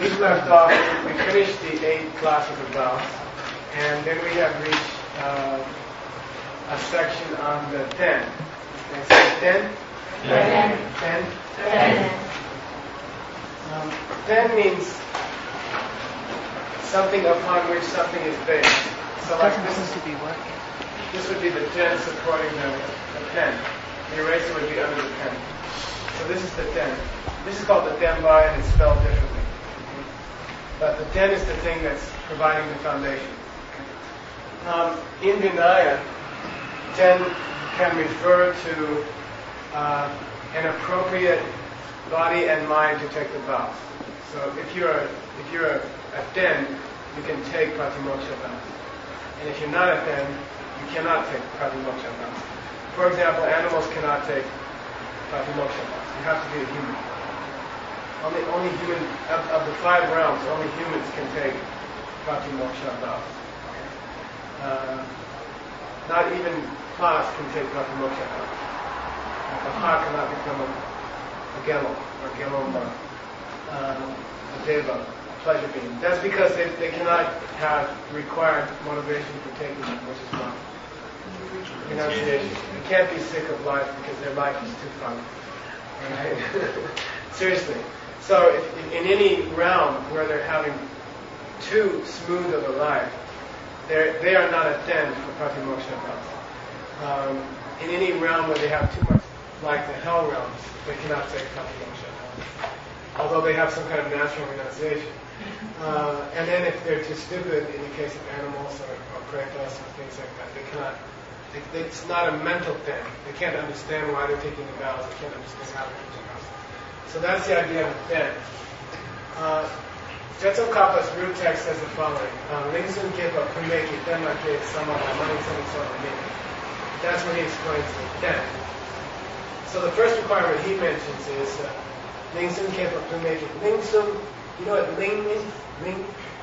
we left off, we finished the 8 classes of vows, and then we have reached a section on the ten. Can I say ten? Ten. Ten means something upon which something is based. So like this would be the ten supporting the pen. The eraser would be under the pen. So this is the ten. This is called the tenbai, and it's spelled differently. But the ten is the thing that's providing the foundation. In Vinaya, ten can refer to an appropriate body and mind to take the vows. So if you're a ten, you can take Pratimoksha vows. And if you're not a ten, you cannot take Pratimoksha vows. For example, animals cannot take Pratimoksha vows. You have to be a human. Only human, of the 5 realms, only humans can take Pratimoksha vows. Not even Plas can take Pratimoksha vows. A Pa cannot become a Gelo, or Gelomba, a Deva, a pleasure being. That's because they cannot have required motivation for taking it, which is love. Renunciation. They can't be sick of life because their life is too fun. Right? Seriously. So if in any realm where they're having too smooth of a life, they are not a ten for Pratimoksha vows. In any realm where they have too much, like the hell realms, they cannot take Pratimoksha vows. Although they have some kind of natural renunciation. And then if they're too stupid, in the case of animals or pretas or things like that, they cannot. It's not a mental thing. They can't understand why they're taking the vows. They can't understand how they're taking the vows. So that's the idea of a ten. Jetokappa's root text says the following: Lingsun Kepa Pumeki Tenmake Samala Manisani Samamiki. That's what he explains the ten. So the first requirement he mentions is Lingsun Kepa Pumeki. Lingsun, you know what Ling means? Ling?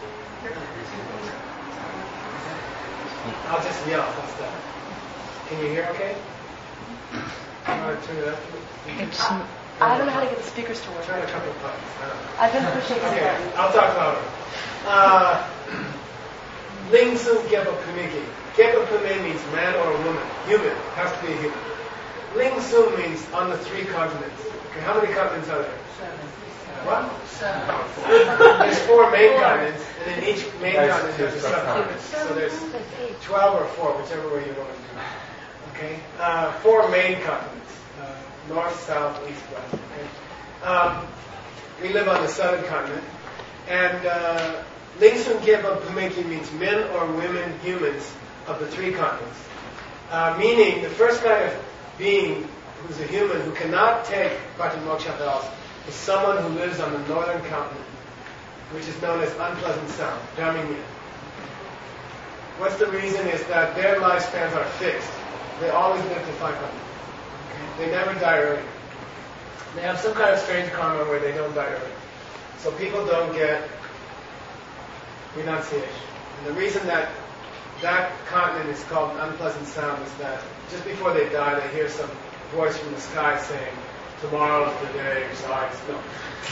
I'll just yell, that's that. Can you hear okay? You want to turn it up? I don't know how to get the speakers to work. Try a couple of buttons. I've been pushing the button. I'll talk louder. Ling Sun Gepa Pumiki. Gepa Pume means man or a woman. Human. Has to be a human. Ling Sun means on the 3 continents. Okay, how many continents are there? 7. What? 7. There's 4 main continents, and then each main continent has a subcontinent. So there's 12 or 4, whichever way you want to do it. Okay? 4 main continents. North, south, east, west. Okay? We live on the southern continent. And Lingsun Gepa Pumeki means men or women, humans of the 3 continents. Meaning the first kind of being who's a human who cannot take Pratimoksha vows is someone who lives on the northern continent, which is known as unpleasant sound, Dharminya. What's the reason is that their lifespans are fixed. They always live to 500. Okay? They never die early. They have some kind of strange karma where they don't die early. So people don't get renunciation. And the reason that continent is called unpleasant sound is that just before they die, they hear some voice from the sky saying, tomorrow's the day, so I just know.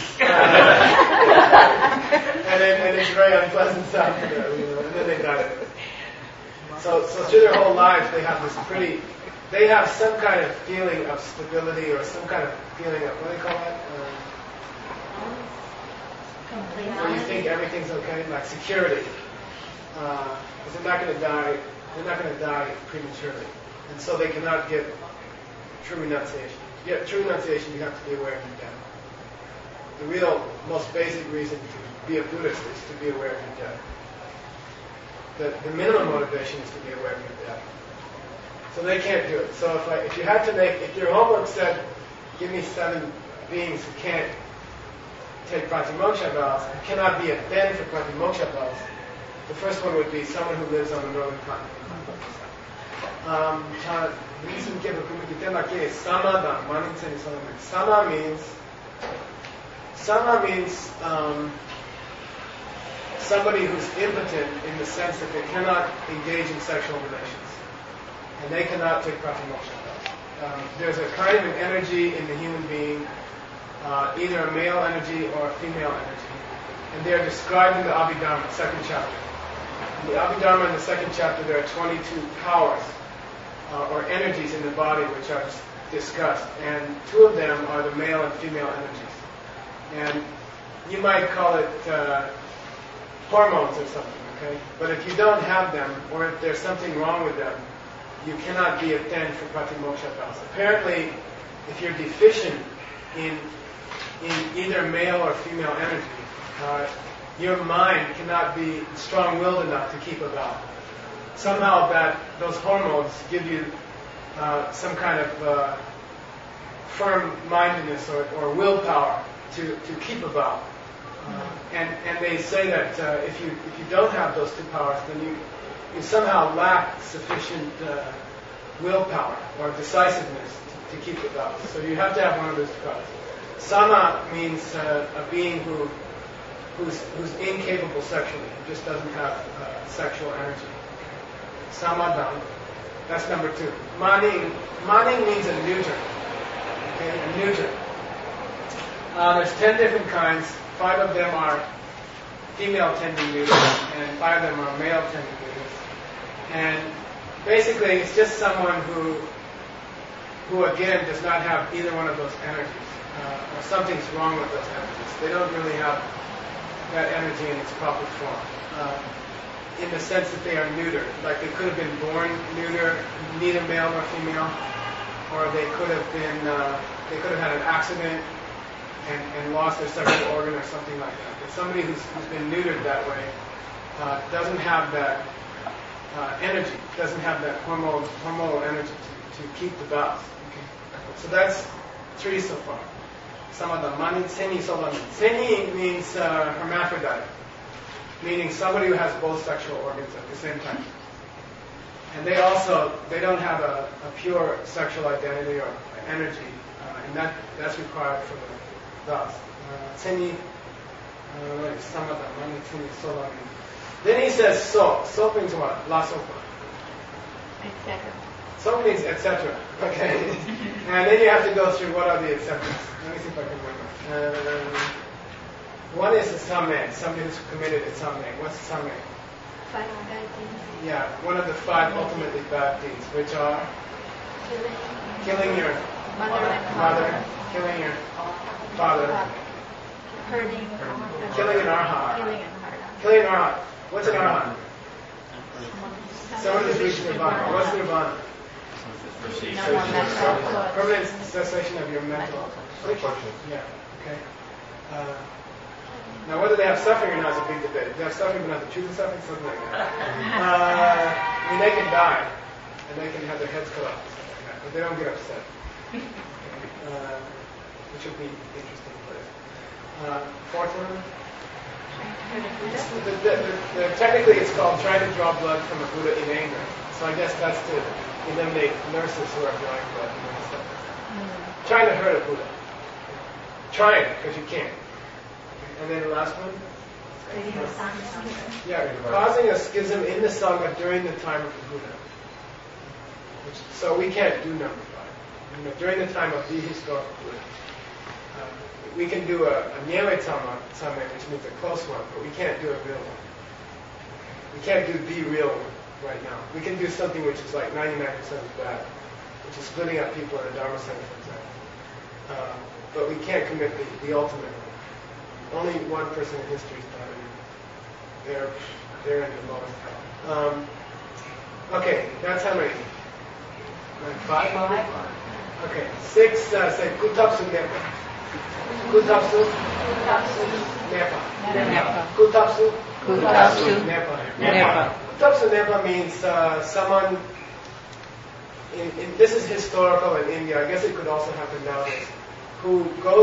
and it's very unpleasant sound for them, and then they die. So through their whole lives, they have some kind of feeling of stability or some kind of feeling of, what do they call that? Where you think everything's okay, like security. Because they're not going to die prematurely. And so they cannot get true renunciation. To get true renunciation, you have to be aware of your death. The real, most basic reason to be a Buddhist is to be aware of your death. The minimum motivation is to be aware of your death. So they can't do it. So if your homework said, give me 7 beings who can't take Pratimoksha vows, and cannot be a den for Pratimoksha vows, the first one would be someone who lives on the northern continent. Sama means somebody who's impotent in the sense that they cannot engage in sexual relations, and they cannot take Pratimoksha vows. There's a kind of an energy in the human being, either a male energy or a female energy, and they are described in the Abhidharma, second chapter. In the Abhidharma, in the second chapter, there are 22 powers or energies in the body which are discussed, and 2 of them are the male and female energies. And you might call it hormones or something, okay? But if you don't have them, or if there's something wrong with them, you cannot be attend for Patimoksha vows. Apparently, if you're deficient in either male or female energy, your mind cannot be strong-willed enough to keep a vow. Somehow those hormones give you some kind of firm-mindedness or willpower to keep a vow. And they say that if you don't have those 2 powers, then you somehow lack sufficient willpower or decisiveness to keep the vows. So you have to have one of those 2 powers. Sama means a being who's incapable sexually, who just doesn't have sexual energy. Samadhan, that's number 2. Maning means a neuter. Okay, a neuter. There's 10 different kinds. 5 of them are female tending neuters, and 5 of them are male tending neuters. And basically, it's just someone who again does not have either one of those energies, or something's wrong with those energies. They don't really have that energy in its proper form, in the sense that they are neutered. Like they could have been born neuter, neither male nor female, or they could have had an accident and lost their sexual organ or something like that. But somebody who's been neutered that way doesn't have that energy, doesn't have that hormonal energy to keep the vows. Okay? So that's 3 so far. Some of them, mani, seni, solani. Seni means hermaphrodite, meaning somebody who has both sexual organs at the same time. And they don't have a pure sexual identity or energy, and that's required for the vows. Seni, some of them, mani, seni, solani. Then he says so. So means what? La sopa. Etc. So means etc. Okay. And then you have to go through what are the acceptance. Let me see if I can remember. One is a same, somebody who's committed a same. What's a same? 5 bad things. Yeah, one of the 5 ultimately bad deeds, which are killing your mother, killing your father, Hurting. killing an arhat. Killing and hurt. Killing an arhat. What's an arhat? Someone who's reached nirvana. What's nirvana? Permanent cessation of your mental affliction. Yeah. Okay. Now, whether they have suffering or not is a big debate. If they have suffering but not the truth of suffering, something like that. I mean, they can die and they can have their heads cut off, something like that, but they don't get upset, which would be interesting. Fourth one. Technically, it's called trying to draw blood from a Buddha in anger. So I guess that's to eliminate nurses who are drawing blood and stuff. Trying to hurt a Buddha. Trying, because you can't. And then the last one? Yeah, causing a schism in the Sangha during the time of the Buddha. So we can't do number 5. During the time of the historical Buddha. We can do a Nyewe Tsame, which means a close one, but we can't do a real one. We can't do the real one right now. We can do something which is like 99% bad, which is splitting up people in a Dharma center, for example. But we can't commit the ultimate one. Only one person in history has done it. They're in the lowest hell. Okay, that's how many? 5? Okay, 6, say Kutapsu Nepa. Kutapsu Nepa. Kutapsu Nepa. Kutapsu Nepa means someone, this is historical in India, I guess it could also happen nowadays, who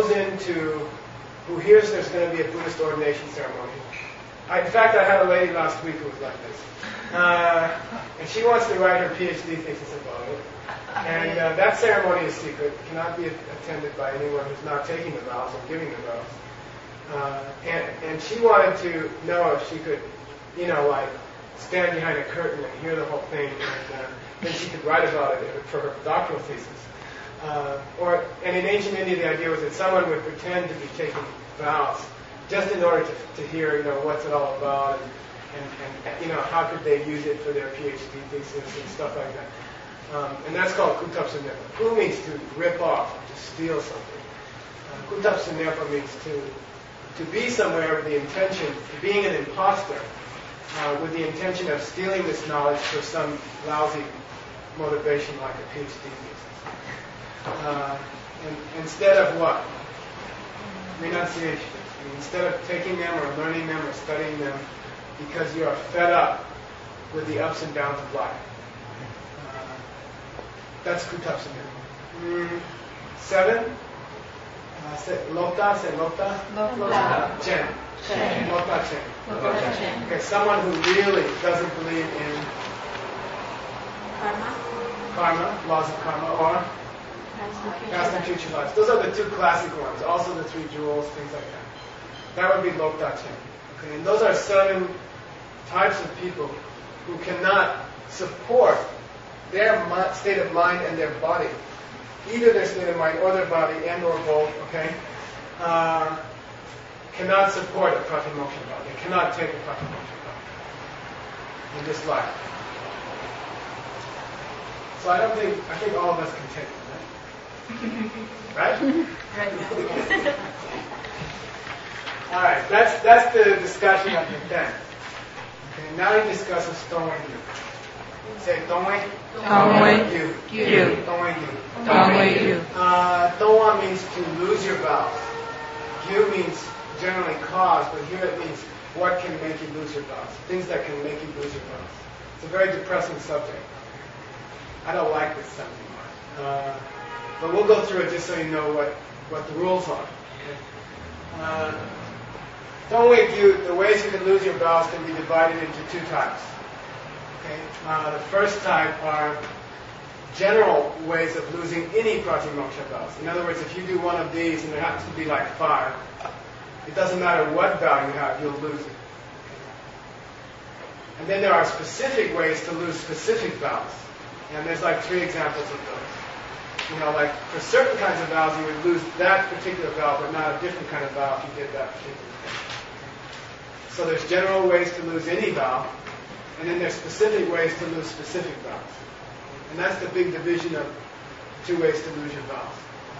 hears there's going to be a Buddhist ordination ceremony. In fact, I had a lady last week who was like this. And she wants to write her PhD thesis about it. And that ceremony is secret, cannot be attended by anyone who's not taking the vows or giving the vows. And she wanted to know if she could, like stand behind a curtain and hear the whole thing, and then she could write about it for her doctoral thesis. And in ancient India, the idea was that someone would pretend to be taking vows just in order to hear, what's it all about, and how could they use it for their PhD thesis and stuff like that. And that's called kutapsunepa. Ku means to rip off, to steal something. Kutapsunepa means to be somewhere with the intention, being an imposter, with the intention of stealing this knowledge for some lousy motivation like a PhD thesis. And instead of what? Renunciation. Instead of taking them or learning them or studying them because you are fed up with the ups and downs of life. That's kutapsunepa. 7. Lota, say lota. Lota. Chen. Chen. Lota chen. Lota Chen. Okay, someone who really doesn't believe in karma, laws of karma, or past and future lives. Those are the two classic ones. Also the 3 jewels, things like that. That would be Lopta Chen. Okay, and those are 7 types of people who cannot support their state of mind and their body, either their state of mind or their body and or both. Okay, cannot support a pratimoksha body. They cannot take a pratimoksha body in this life. So I think all of us can take it, right? Right? All right, that's the discussion of the 10. Okay, now he discusses Tongwei Gyu. Say Tongwei. Tongwei Gyu. Tongwei Gyu. Tongwei Gyu. Tongwa means to lose your vows. Gyu means generally cause, but here it means what can make you lose your vows. Things that can make you lose your vows. It's a very depressing subject. I don't like this subject. But we'll go through it just so you know what the rules are. Okay? Tongwei Gyu, the ways you can lose your vows can be divided into 2 types. Okay? The first type are general ways of losing any pratimoksha vows. In other words, if you do one of these, and there happens to be like 5, it doesn't matter what vow you have, you'll lose it. And then there are specific ways to lose specific vows. And there's like 3 examples of those. Like for certain kinds of vows, you would lose that particular vow, but not a different kind of vow if you did that particular thing. So there's general ways to lose any vow, and then there's specific ways to lose specific vows. And that's the big division of 2 ways to lose your vows.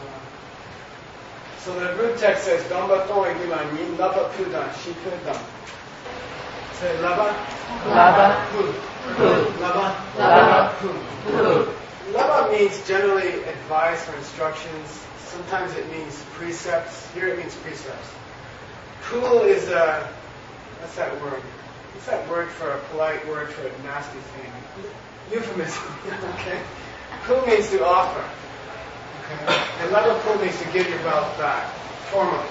So the root text says, Domba Tongwei Gyu Yin Laba Pudan Shikudam. Say Laba. Laba. Pu. Laba. Laba. Pu. Laba means generally advice or instructions. Sometimes it means precepts. Here it means precepts. Pu is what's that word? What's that word for a polite word for a nasty thing? Euphemism. Okay. Pu means to offer. Okay. And Laba Pu means to give your wealth back, formally.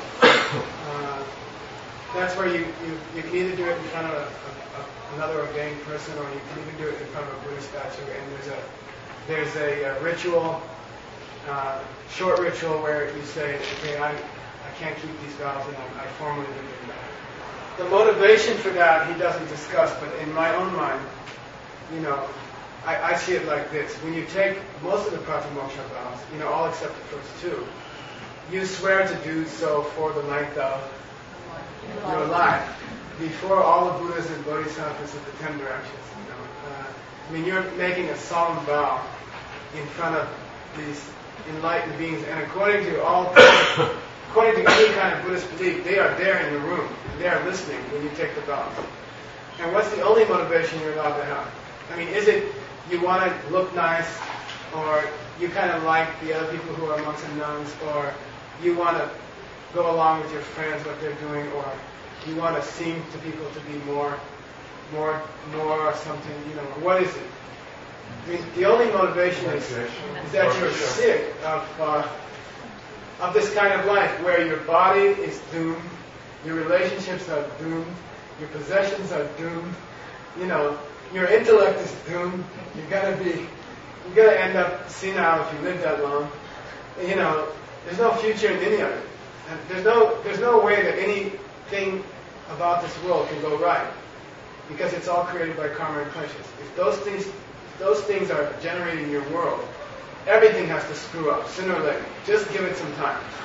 That's where you can either do it in front of another ordained person, or you can even do it in front of a Buddha statue. And there's a ritual, short ritual where you say, okay, I can't keep these vows, and I formally give them back. The motivation for that he doesn't discuss, but in my own mind, I see it like this. When you take most of the pratimoksha vows, all except the first 2, you swear to do so for the length of your life, before all the Buddhas and Bodhisattvas of the 10 directions. You're making a solemn vow in front of these enlightened beings, and according to any kind of Buddhist belief, they are there in the room. They are listening when you take the vows. And what's the only motivation you're allowed to have? Is it you want to look nice, or you kind of like the other people who are monks and nuns, or you want to go along with your friends, what they're doing, or you want to seem to people to be more something, what is it? The only motivation is that you're sick of this kind of life where your body is doomed, your relationships are doomed, your possessions are doomed, your intellect is doomed. You're gonna end up senile if you live that long. There's no future in any of it. And there's no way that anything about this world can go right, because it's all created by karma and conscience. If those things are generating your world, everything has to screw up sooner or later. Just give it some time.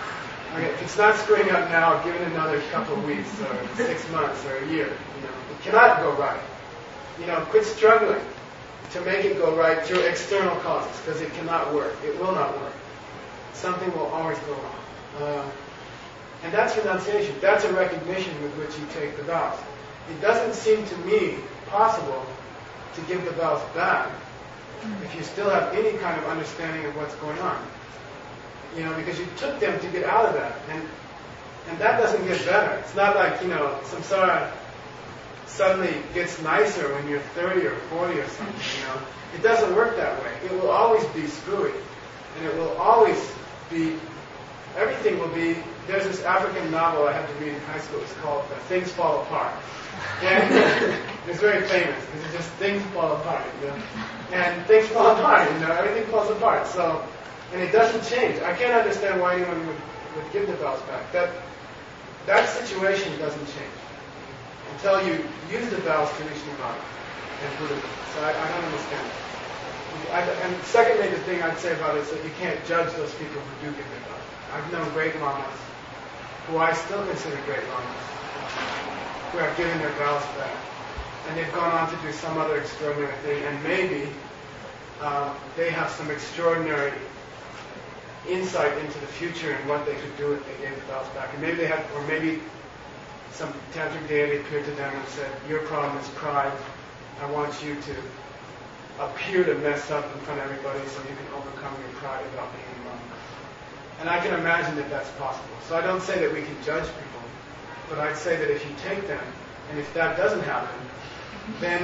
Okay, if it's not screwing up now, give it another couple of weeks or 6 months or a year. It cannot go right. Quit struggling to make it go right through external causes, because it cannot work. It will not work. Something will always go wrong. And that's renunciation. That's a recognition with which you take the vows. It doesn't seem to me possible to give the vows back if you still have any kind of understanding of what's going on. Because you took them to get out of that. And that doesn't get better. It's not like, samsara suddenly gets nicer when you're 30 or 40 or something, It doesn't work that way. It will always be screwy. And it will always be, everything will be, there's this African novel I had to read in high school. It's called Things Fall Apart. And it's very famous because it's just things fall apart, And things fall apart, everything falls apart. So, and it doesn't change. I can't understand why anyone would give the vows back. That situation doesn't change until you use the vows to reach Nirvana and Buddhism. So I don't understand. And secondly, the thing I'd say about it is that you can't judge those people who do give the vows. I've known great lamas, who I still consider great lamas, who have given their vows back. And they've gone on to do some other extraordinary thing, and maybe they have some extraordinary insight into the future and what they could do if they gave the vows back. And maybe they have, or maybe some tantric deity appeared to them and said, your problem is pride. I want you to appear to mess up in front of everybody so you can overcome your pride about being a monk. And I can imagine that that's possible. So I don't say that we can judge people, but I'd say that if you take them, and if that doesn't happen, then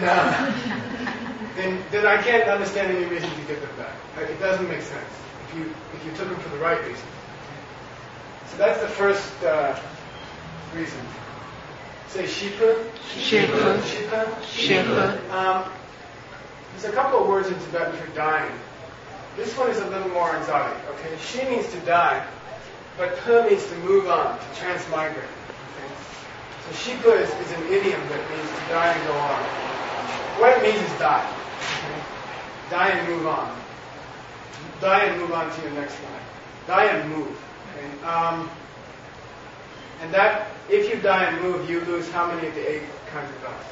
I can't understand any reason to give them back. It doesn't make sense if you took them for the right reason. So that's the first reason. Say Shipa. Shipa. Shipa. Shipa. There's a couple of words in Tibetan for dying. This one is a little more exotic. Okay, Shi means to die, but Pa means to move on, to transmigrate. Okay? So Shipa is an idiom that means to die and go on. What it means is die. Okay? Die and move on. Die and move on to your next life. Die and move. Okay? And that, if you die and move, you lose how many of the 8 kinds of vows?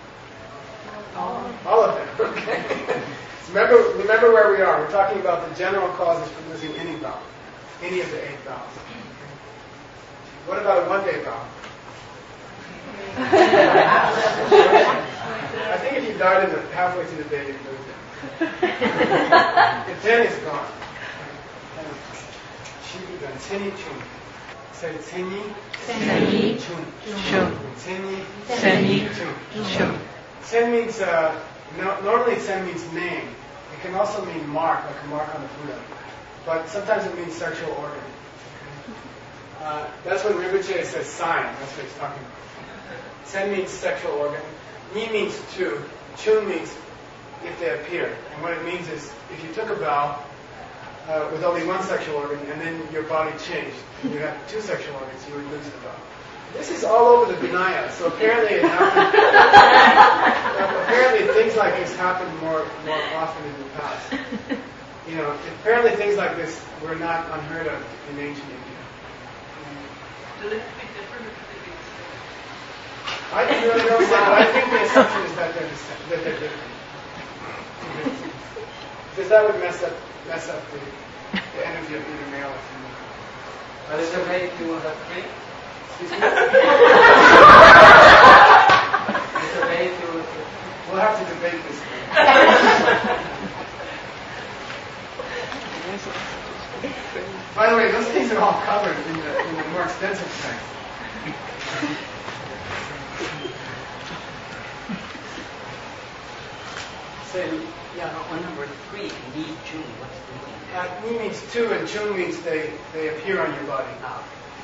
All of them. Okay. So remember where we are. We're talking about the general causes for losing any vow, any of the 8 vows. Okay. What about a one-day vow? I think if you died halfway through the day, you'd lose it. The 10 is gone. Tseni chun. Say tseni. Tseni chun. chun. Tseni Tseni chun. Sen means, normally sen means name. It can also mean mark, like a mark on the Buddha. But sometimes it means sexual organ. That's when Rinpoche says sign. That's what he's talking about. Sen means sexual organ. Ni means two. Chun means if they appear. And what it means is if you took a vow with only one sexual organ and then your body changed and you had 2 sexual organs, you would lose the vow. This is all over the Vinaya, so apparently it happened. Apparently things like this happen more often in the past. Apparently things like this were not unheard of in ancient India. Will it be different if they do I don't really know, but I think the assumption is that they're different. Because that would mess up the energy of either male or female. But is there a way to have 3? Excuse me? Is there a way to... We'll have to debate this. By the way, those things are all covered in the more extensive text. Say, Yeah, on number 3, Ni Chun, what's the meaning? Ni means 2 and Chun means they appear on your body. Ah.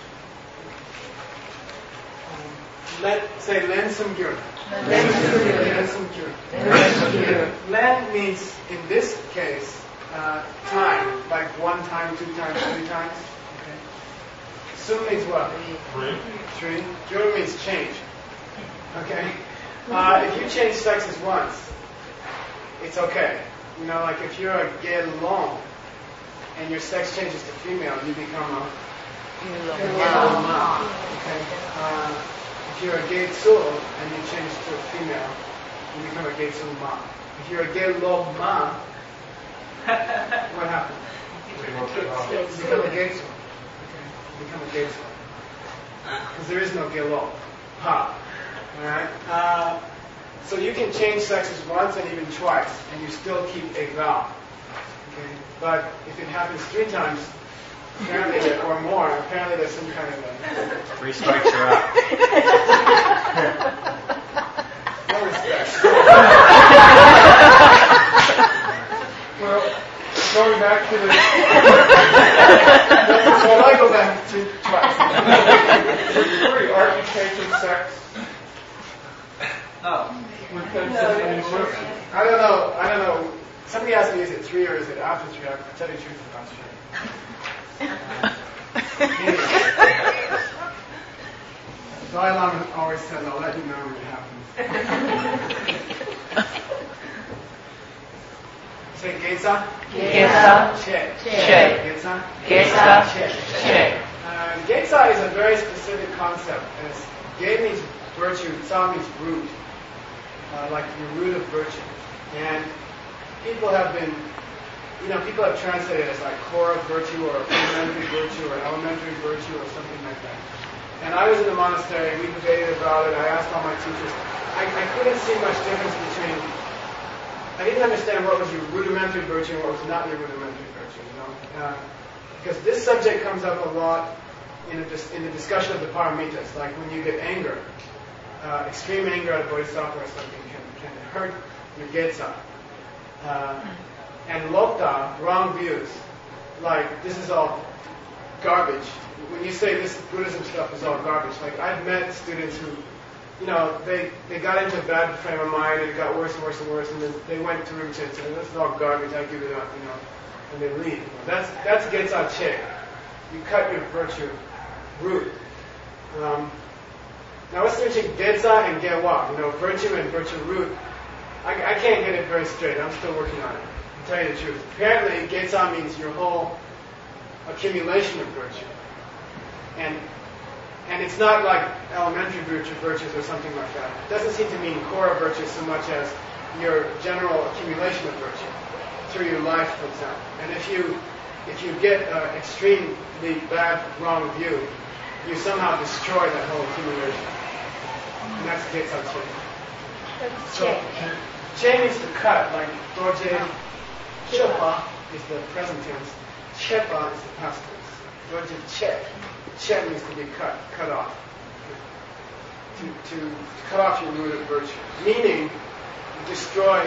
Say Len Sum Gyur. Len Sum Gyur. Len means, in this case, time, like 1 time, 2 times, 3 times. Okay. Sum means what? 3. Gyur means change. Okay. If you change sexes once, it's okay. Like if you're a gelong and your sex changes to female, you become a Okay. If you're a Getsu and you change to a female, you become a Getsu Ma. If you're a Gelo Ma, what happens? You become a Getsu. Okay. You become a Getsu. Because there is no Gelo. Pa. Alright? So you can change sexes once and even twice, and you still keep a vow. Okay? But if it happens 3 times, apparently, or more, apparently there's some kind of a... 3 strikes you're out. No respect. Well, going back to the... well, I go back to twice. Three, are you changing sex? Oh. I don't know. Somebody asked me, is it 3 or is it after 3? I'll tell you the truth, I'm not sure. Dalai Lama always says, I'll let you know when it happens. Say Getsa? Getsa. Che. Che. Getsa? Getsa. Che. Che. Getsa is a very specific concept. Ge means virtue, Sa means root. Like the root of virtue. And people have translated it as like core of virtue or elementary virtue or elementary virtue or something like that. And I was in the monastery, we debated about it, I asked all my teachers. I couldn't see much difference between, I didn't understand what was your rudimentary virtue and what was not your rudimentary virtue, because this subject comes up a lot in the discussion of the paramitas, like when you get anger, extreme anger at a bodhisattva or something can hurt your getsa. And lopta, wrong views, like this is all garbage. When you say this Buddhism stuff is all garbage, like I've met students who, they got into a bad frame of mind and it got worse and worse and worse, and then they went to Rinpoche and said, this is all garbage, I give it up, and they leave. That's Getsa Che. You cut your virtue root. Now what's the difference between Getsa and Gewa? Virtue and virtue root. I can't get it very straight. I'm still working on it. To tell you the truth. Apparently, Getsa means your whole accumulation of virtue. And it's not like elementary virtues or something like that. It doesn't seem to mean core virtue so much as your general accumulation of virtue through your life, for example. And if you get an extremely bad, wrong view, you somehow destroy that whole accumulation. And that's Getsa Che. So, Che means to cut, like Doje Chepa is the present tense, Chepa is the past tense. Doje Che. Che means to be cut off. To cut off your root of virtue. Meaning, destroy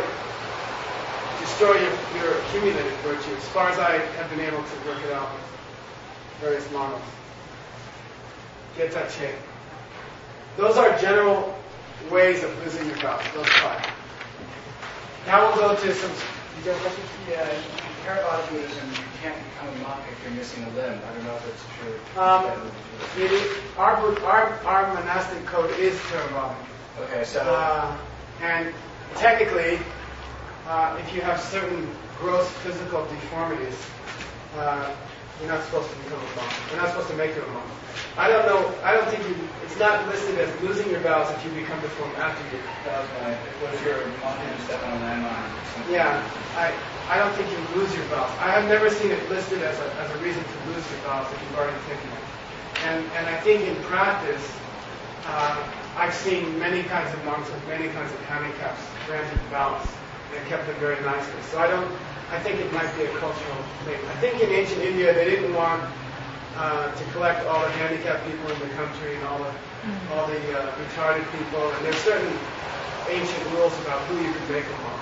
your accumulated virtue, as far as I have been able to work it out with various models. Getsa Che. Those are general ways of losing your vows, those 5. Now we'll go to some... You got a question? Yeah, in Theravada Buddhism, you can't become a monk if you're missing a limb. I don't know if it's true. Our monastic code is Theravada. Okay, so... and technically, if you have certain gross physical deformities, you're not supposed to become a monk. We're not supposed to make you a monk. I don't think it's not listed as losing your vows if you become deformed after you. That was my... What if you're a monk and you step on a landmine or something? Yeah, I don't think you lose your vows. I have never seen it listed as a reason to lose your vows if you've already taken it. And I think in practice, I've seen many kinds of monks with many kinds of handicaps granted vows and kept them very nicely. So I think it might be a cultural thing. I think in ancient India they didn't want to collect all the handicapped people in the country and all the retarded people. And there's certain ancient rules about who you could make a monk.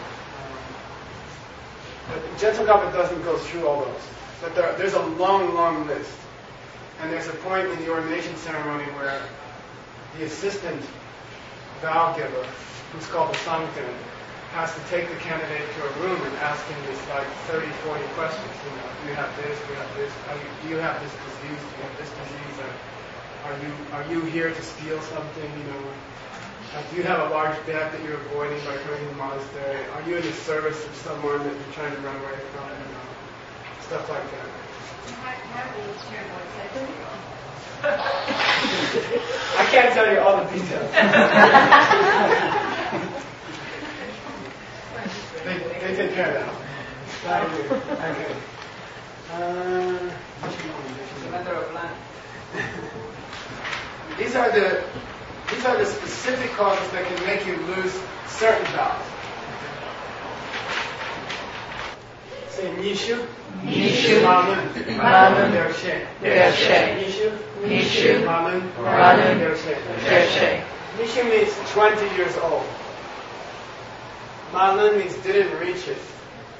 But Gentle Gapa doesn't go through all those. But there's a long, long list. And there's a point in the ordination ceremony where the assistant vow giver, who's called the Sangten, has to take the candidate to a room and ask him this like 30, 40 questions. Do you have this? Do you have this? Do you have this disease? Do you have this disease? Are you here to steal something? Do you have a large debt that you're avoiding by coming to the monastery? Are you in the service of someone that you're trying to run away from? stuff like that. I can't tell you all the details. they take care of that. Okay. It's a matter of land. These are the specific causes that can make you lose certain valves. Say Nishu. Nishu. Malun. Malun. Dershe. Dershe. Nishu. Nishu. Malun. Malun. Dershe. Dershe. Nishu means 20 years old. Malun means didn't reach it.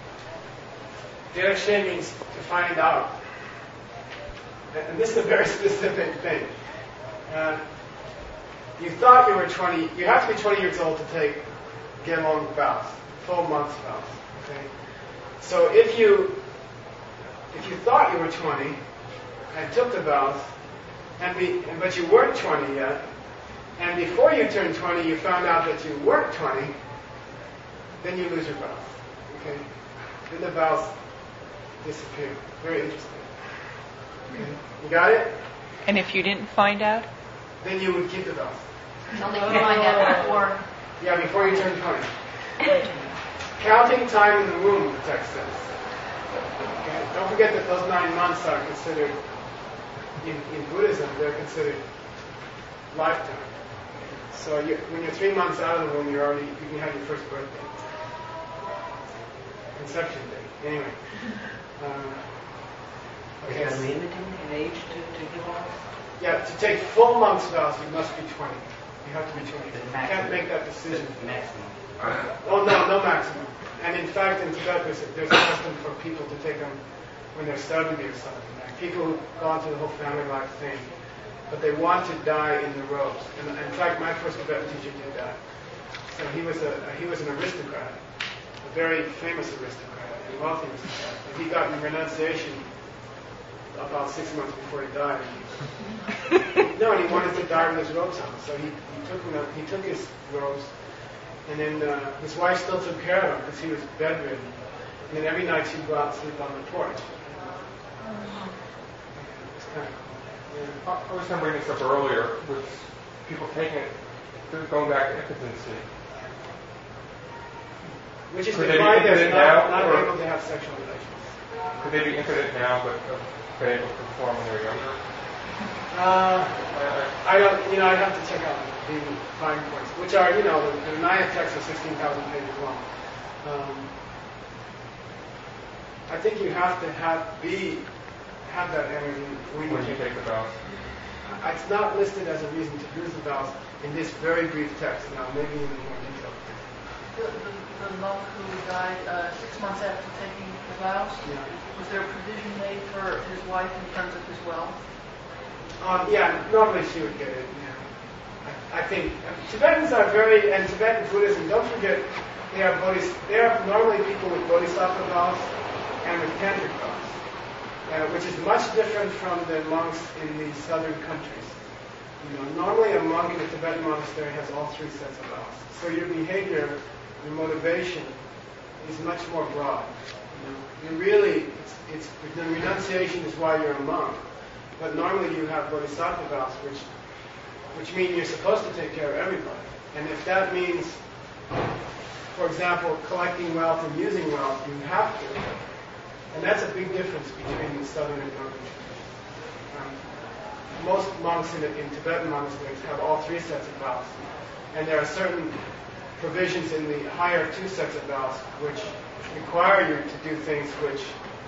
Dershe means to find out. And this is a very specific thing. You thought you were 20, you have to be 20 years old to take Gemon vows, full months vows. Okay? So if you thought you were 20 and took the vows, but you weren't 20 yet, and before you turned 20 you found out that you weren't 20, then you lose your vows. Okay? Then the vows disappear. Very interesting. Okay? You got it? And if you didn't find out? Then you would keep the vows. Only you find out before. Yeah, before you turn 20. Counting time in the womb, the text says. Okay? Don't forget that those 9 months are considered, in Buddhism, they're considered lifetime. So when you're 3 months out of the womb, you can have your first birthday. Conception day. Anyway. Is there a limit in age to give off? Yeah, to take full monks vows, you must be 20. You have to be 20. The You maximum. can't make that decision. Maximum. Oh, no maximum. And in fact, in Tibet, there's a custom for people to take them when they're 70 or something. Like people who've gone through the whole family life thing, but they want to die in the robes. And in fact, my first Tibetan teacher did that. So he was an aristocrat, a very famous aristocrat, and wealthy aristocrat. And he got renunciation about 6 months before he died. No, and he wanted to die with his robes on. So he took his robes, and then his wife still took care of him because he was bedridden. And then every night she'd go out and sleep on the porch. It's kind of cool. Yeah. I was going to bring this up earlier with people taking it, going back to impotency. Which is Could they be defined as impotent now, not or- able to have sexual relations. Could they be impotent now, but been able to perform when they're younger? I don't, I'd have to check out the fine points, which are, the Naya texts are 16,000 pages long. I think you have to have that energy when When you take the vows? It's not listed as a reason to lose the vows in this very brief text. Now, maybe in more detail. The monk who died 6 months after taking the vows, Yeah. was there a provision made for his wife in terms of his wealth? Yeah, normally she would get it. Yeah. I think Tibetans are and Tibetan Buddhism, don't forget, they are normally people with bodhisattva vows and with tantric vows, which is much different from the monks in the southern countries. Normally a monk in a Tibetan monastery has all 3 sets of vows. So your behavior, your motivation is much more broad. You really, the renunciation is why you're a monk. But normally you have bodhisattva vows, which mean you're supposed to take care of everybody. And if that means, for example, collecting wealth and using wealth, you have to. And that's a big difference between the southern and northern traditions. Most monks in Tibetan monasteries have all 3 sets of vows. And there are certain provisions in the higher 2 sets of vows which require you to do things which,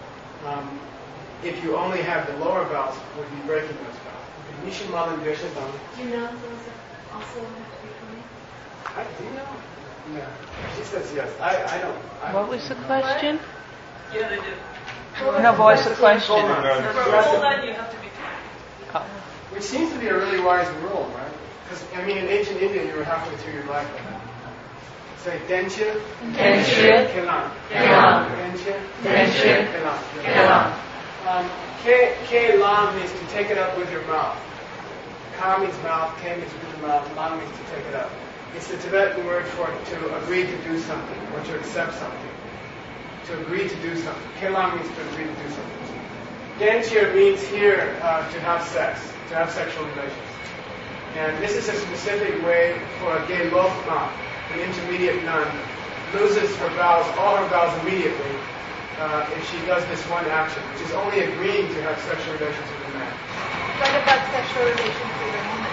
if you only have the lower vows, would be breaking those vows. Nishimal and Geshetam. Do you know those also have to be 20? Do you know? No. She says yes. I don't. What was the question? Yeah, they do. No, what was the question? For all that, you have to be 20. Oh. Which seems to be a really wise rule, right? Because, in ancient India, you were halfway through your life. Say, Denche, Denche, Kelan. Kelan. Denche, Denche, Kelan. Kelan. Ke-lam means to take it up with your mouth. Ka means mouth, ke means with the mouth, lam means to take it up. It's the Tibetan word for to agree to do something or to accept something. to agree to do something. Kelang means to agree to do something. Genchir means here to have sex, to have sexual relations. And this is a specific way for a gay lofma, an intermediate nun, loses her vows, all her vows immediately, if she does this one action, which is only agreeing to have sexual relations with a man. What about sexual relations with a woman?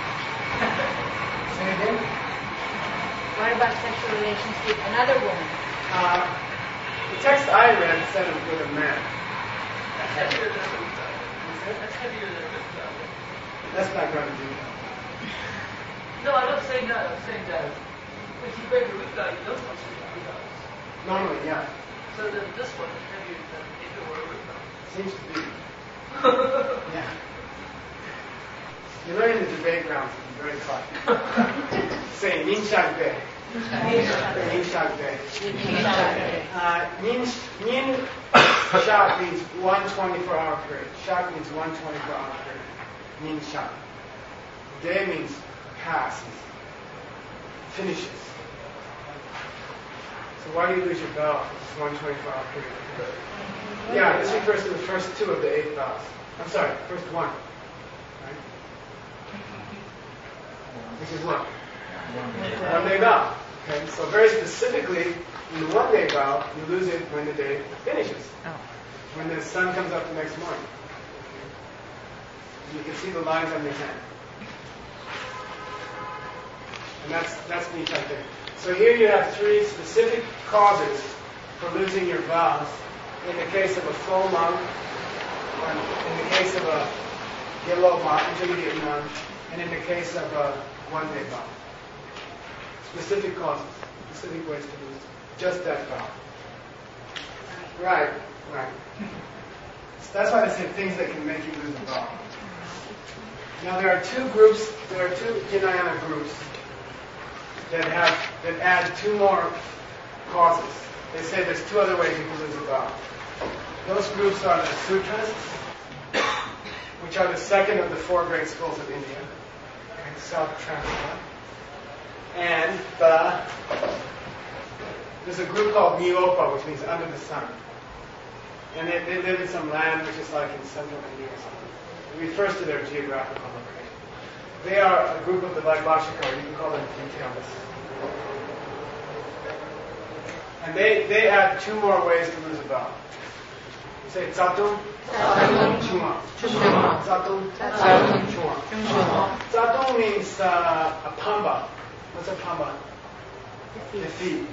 Say again? What about sexual relations with another woman? The text I read said it with a man. That's heavier than a Wicca. That's heavier than a Wicca. That's not going to do that. No, I'm not saying that. I'm saying that if you break a Wicca, you don't want to break a Wicca. Normally, yeah. So then this one is heavier than if it were a Wicca. Seems to be. Yeah. You learn in the debate grounds, it's very fun. Say, Nin Shak Be. Nin Shak Be. Nin Shak means 1 24-hour period. Shak means 1 24-hour period. Nin Shak. Day means passes, finishes. So why do you lose your vow if it's 1 24-hour period? Yeah, this refers to the first 2 of the 8 vows. I'm sorry, first 1. Right? Which is what? 1 day vow. Okay, so very specifically, in the 1 day vow, you lose it when the day finishes. When the sun comes up the next morning. You can see the lines on your hand. And that's me right there. So here you have 3 specific causes for losing your vows. In the case of a full monk, in the case of a Geloma, intermediate nun, and in the case of a 1 day vow. Specific causes, specific ways to lose just that vow. Right. So that's why they say things that can make you lose a vow. Now there are 2 groups, there are 2 Hinayana groups that add 2 more causes. They say there's 2 other ways you can lose a vow. Those groups are the Sutras, which are the second of the 4 great schools of India, okay, South Transvaal. And there's a group called Niopa, which means under the sun. And they live in some land which is like in central India or something. It refers to their geographical location. They are a group of the Vaibhashika, or you can call them detailists. And they add 2 more ways to lose a vow. You say Tsatum, Chuma. Tsatum, Chuma. Tsatum means a pamba. What's a pamba? Defeat.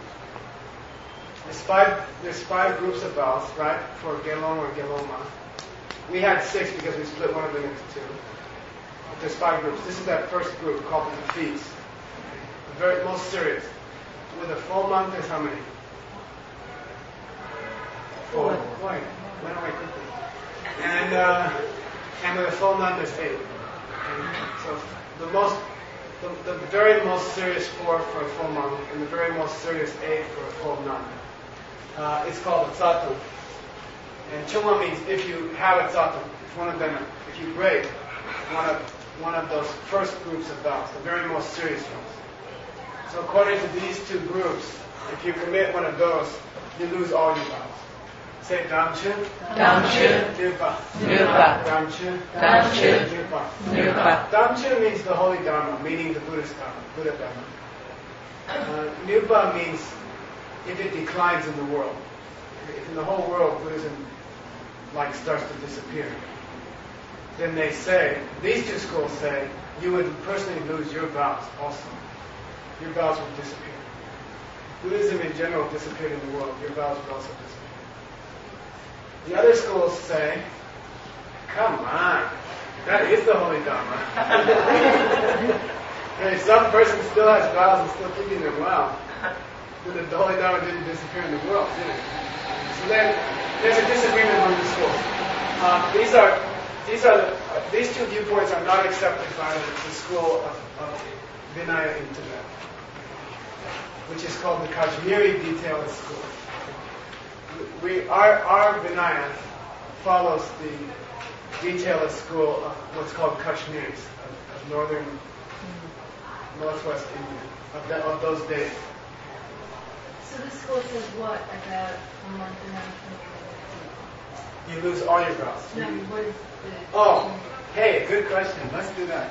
There's 5 groups of vows, right? For Gelong or Geloma. We had 6 because we split one of them into 2. But there's 5 groups. This is that first group called the defeats. The very most serious. With a full month, there's how many? 4. Boy, went away quickly. And with a full month, there's 8. Okay? So the very most serious 4 for a full month, and the very most serious 8 for a full nun. It's called a Tsatum. And Chuma means if you have a Tsatum, if you break one of those first groups of vows, the very most serious ones. So according to these 2 groups, if you commit one of those, you lose all your vows. Say Damchu, Nipa. Damchu, Nipa. Damchu means the holy Dharma, meaning the Buddhist Dharma, Buddha Dharma. Nipa means if it declines in the world. If in the whole world Buddhism starts to disappear, then they say, these 2 schools say, you would personally lose your vows also. Your vows would disappear. Buddhism in general disappeared in the world, your vows would also disappear. The other schools say, come on, that is the holy Dharma. And if some person still has vows and still keeping them well, then the holy Dharma didn't disappear in the world, did it? So then there's a disagreement among the schools. These 2 viewpoints are not accepted by the school of Vinaya in Tibet, which is called the Kashmiri detailist school. Our Vinaya follows the detailist school of what's called Kashmiris, of northwest India, of those days. So this school says what about a month and then You lose all your vows. no, what is the... Oh, hey, good question. Let's do that.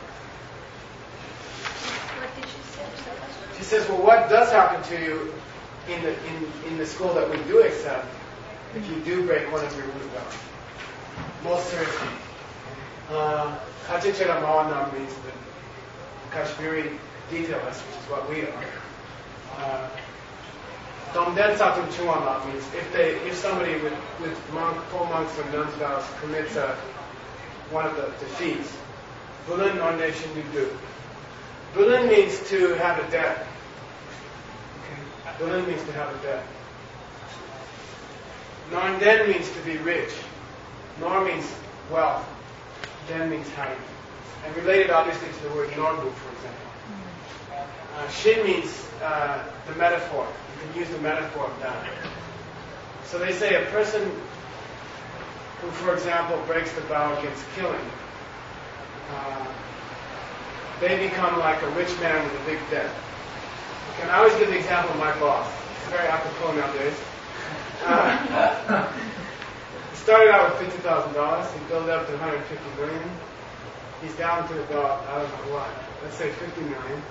What did she say? Was that question? She says, well, what does happen to you in the school that we do accept if you do break one of your root vows? Most seriously. Kachichera Mawanam means the Kashmiri detailist, which is what we are. Domden Satum Chuanla means if somebody with full monks or nuns vows commits one of the defeats, Bulan Nonde Shindu. Bulan means to have a debt. Okay. Bulan means to have a debt. Nonden means to be rich. Nor means wealth. Den means having. And related obviously to the word Norbu, for example. Shin means the metaphor. You can use the metaphor of that. So they say a person who, for example, breaks the vow against killing, they become like a rich man with a big debt. Okay, and I always give the example of my boss. It's very apropos nowadays. He started out with $50,000. He built it up to $150 million. He's down to about, I don't know what, let's say $50 million.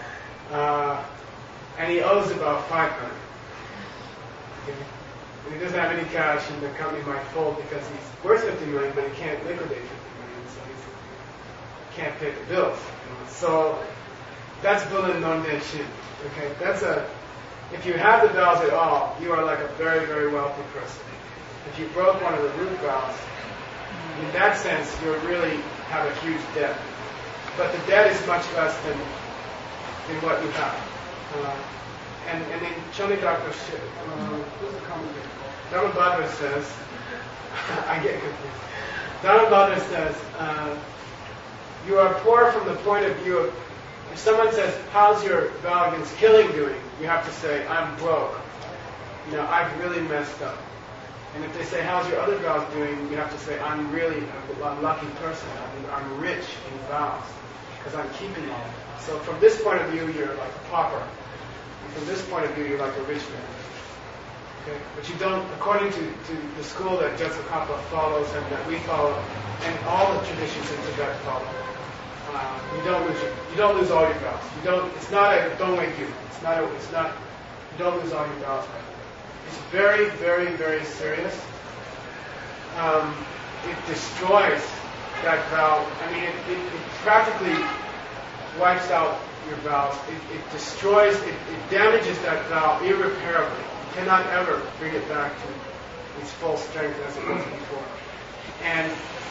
And he owes about $5 million. Okay? And he doesn't have any cash, and the company might fold because he's worth $50 million, but he can't liquidate $50 million, so he can't pay the bills. So that's Bulan Nonden Shin. Okay, if you have the vows at all, you are like a very, very wealthy person. If you broke one of the root vows, in that sense, you really have a huge debt. But the debt is much less than what you have. And in Chanidaka, who's the commentator? Dhammapada says, I get confused. Dhammapada says, you are poor from the point of view of, if someone says, how's your vow against killing doing? You have to say, I'm broke. I've really messed up. And if they say, how's your other vows doing? You have to say, I'm really a lucky person. I'm rich in vows because I'm keeping all of them. So from this point of view, you're like a pauper. And from this point of view, you're like a rich man. Okay? But you don't, according to the school that Jetsakapa follows and that we follow, and all the traditions in Tibet follow, you don't lose all your vows. It's not a don't wake you. You don't lose all your vows. It's very, very, very serious. It destroys that vow. I mean, it practically wipes out your vows. It destroys, it damages that vow irreparably. You cannot ever bring it back to its full strength as it was before. And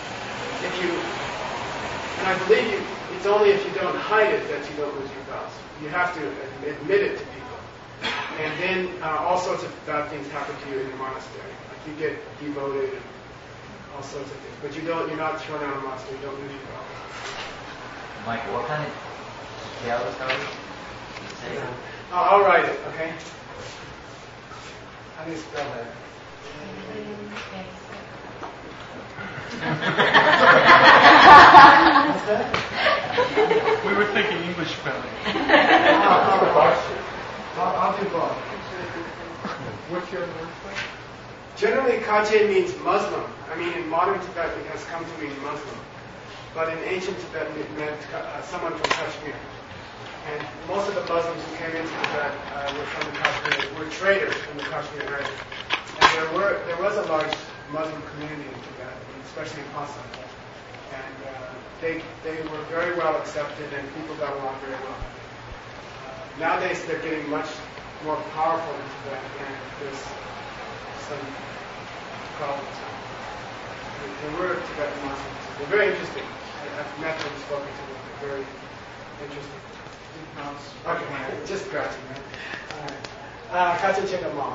I believe it's only if you don't hide it that you don't lose your vows. You have to admit it to people. And then all sorts of bad things happen to you in the monastery. Like you get devoted and all sorts of things. But you're not thrown out of the monastery. You don't lose your vows. Michael, what kind of details are you saying? I'll write it, okay? How do you spell that? What's that? We were thinking English spelling. I'll do both. What's your word? Generally, Kache means Muslim. I mean, in modern Tibet, it has come to mean Muslim. But in ancient Tibet, it meant someone from Kashmir. And most of the Muslims who came into Tibet were from the Kashmir, were traders from the Kashmir area. And there was a large Muslim community in Tibet, especially in Lhasa. And they were very well accepted, and people got along very well. Nowadays, they're getting much more powerful in Tibet, and there's some problems. There were Tibetan Muslims. They're very interesting. I've met them and spoken to them. They're very interesting. Okay, just scratching, right? All right. Kacha Cheka Ma.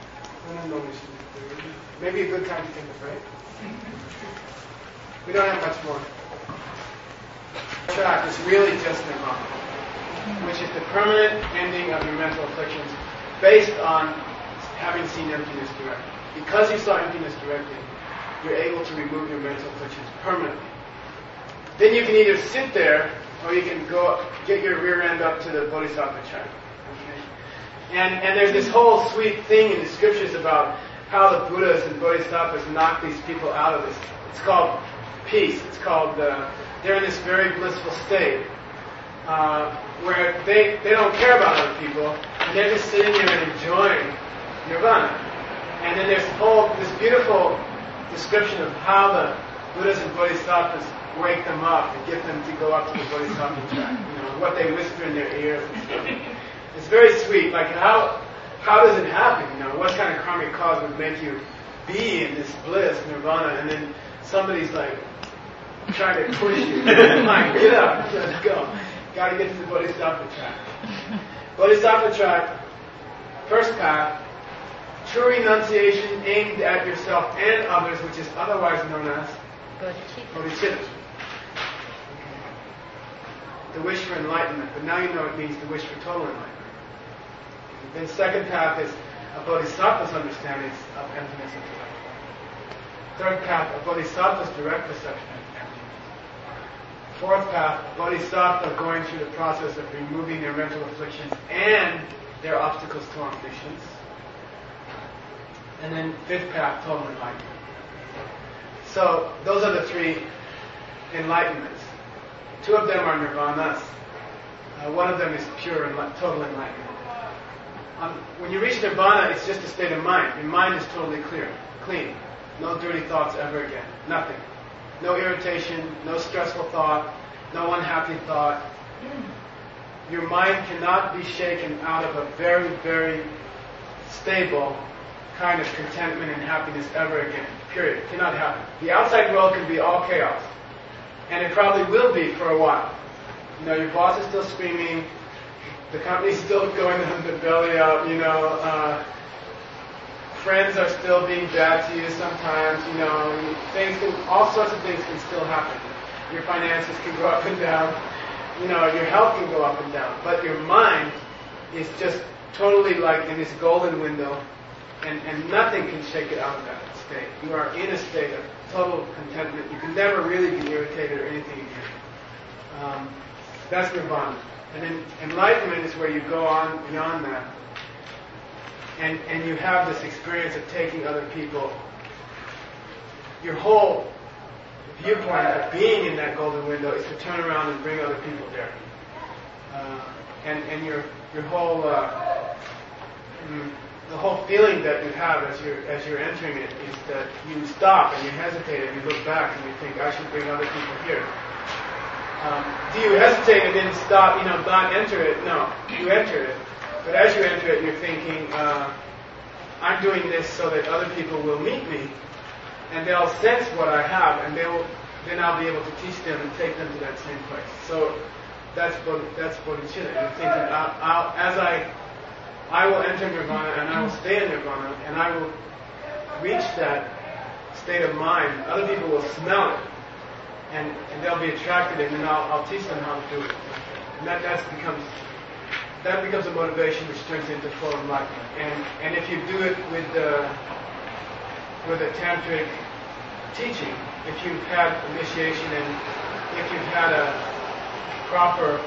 Maybe a good time to take a break. We don't have much more. Track is really just Nirvana, which is the permanent ending of your mental afflictions based on having seen emptiness directly. Because you saw emptiness directly, you're able to remove your mental afflictions permanently. Then you can either sit there, or you can go get your rear end up to the Bodhisattva track. Okay? And there's this whole sweet thing in the scriptures about how the Buddhas and Bodhisattvas knock these people out of this. It's called peace. It's called, they're in this very blissful state where they don't care about other people, and they're just sitting there and enjoying nirvana. And then there's this beautiful description of how the Buddhas and Bodhisattvas wake them up and get them to go up to the Bodhisattva track. What they whisper in their ears and stuff. It's very sweet. Like how does it happen? What kind of karmic cause would make you be in this bliss, nirvana, and then somebody's like trying to push you. Come on, get up, let's go. Got to get to the Bodhisattva track. Bodhisattva track, first path, true renunciation aimed at yourself and others, which is otherwise known as bodhicitta. The wish for enlightenment, but now you know it means the wish for total enlightenment. Then second path is a bodhisattva's understanding of emptiness and life. Third path, a bodhisattva's direct perception of emptiness. Fourth path, a bodhisattva going through the process of removing their mental afflictions and their obstacles to omniscience. And then fifth path, total enlightenment. So those are the three enlightenments. Two of them are nirvanas. One of them is pure and total enlightenment. When you reach nirvana, it's just a state of mind. Your mind is totally clean. No dirty thoughts ever again. Nothing. No irritation, no stressful thought, no unhappy thought. Your mind cannot be shaken out of a very, very stable kind of contentment and happiness ever again. Period. It cannot happen. The outside world can be all chaos. And it probably will be for a while. Your boss is still screaming, the company's still going the belly up, friends are still being bad to you sometimes, all sorts of things can still happen. Your finances can go up and down, your health can go up and down, but your mind is just totally like in this golden window, and nothing can shake it out of that state. You are in a state of total contentment. You can never really be irritated or anything again. That's nirvana. And then enlightenment is where you go on beyond that. And you have this experience of taking other people. Your whole viewpoint of being in that golden window is to turn around and bring other people there. And your whole the whole feeling that you have as you're entering it is that you stop and you hesitate and you look back and you think, I should bring other people here. Do you hesitate and then stop, not enter it? No, you enter it. But as you enter it, you're thinking, I'm doing this so that other people will meet me, and they'll sense what I have, and then I'll be able to teach them and take them to that same place. So that's bodhicitta. You're thinking, I will enter nirvana, and I will stay in nirvana, and I will reach that state of mind. Other people will smell it, and they'll be attracted, and then I'll teach them how to do it. And that becomes a motivation which turns into full enlightenment. And if you do it with a tantric teaching, if you've had initiation and if you've had a proper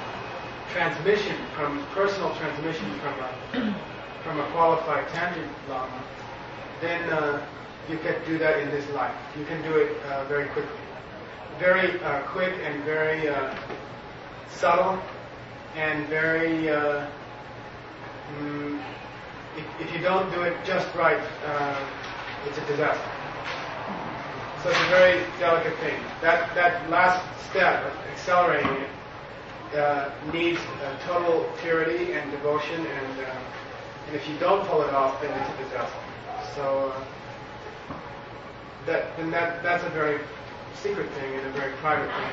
personal transmission from a qualified tantric lama, then you can do that in this life. You can do it very quickly. Very quick and very subtle and very, if you don't do it just right, it's a disaster. So it's a very delicate thing. That last step of accelerating it needs total purity and devotion, and if you don't pull it off, then it's a disaster. So that's a very secret thing and a very private thing.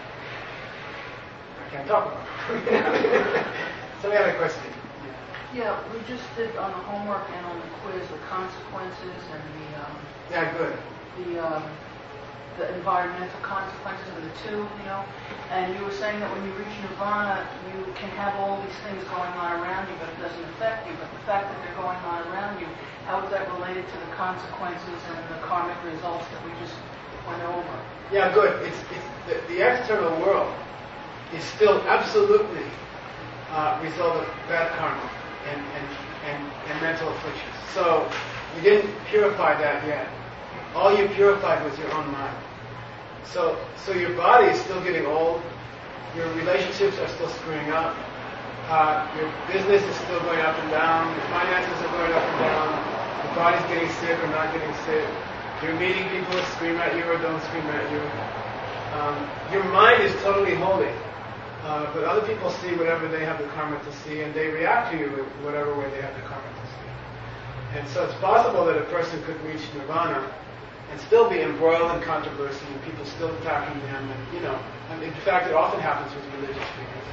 I can't talk about it. Somebody had a question. Yeah, we just did on the homework and on the quiz the consequences and good. The environmental consequences of the two, and you were saying that when you reach nirvana, you can have all these things going on around you, but it doesn't affect you. But the fact that they're going on around you, how is that related to the consequences and the karmic results that we just went over? Yeah, good. It's the external world is still absolutely result of bad karma. and mental afflictions. So you didn't purify that yet. All you purified was your own mind. So your body is still getting old. Your relationships are still screwing up. Your business is still going up and down. Your finances are going up and down. Your body's getting sick or not getting sick. You're meeting people that scream at you or don't scream at you. Your mind is totally holy. But other people see whatever they have the karma to see, and they react to you in whatever way they have the karma to see. And so it's possible that a person could reach nirvana and still be embroiled in controversy, and people still attacking them, and in fact it often happens with religious figures.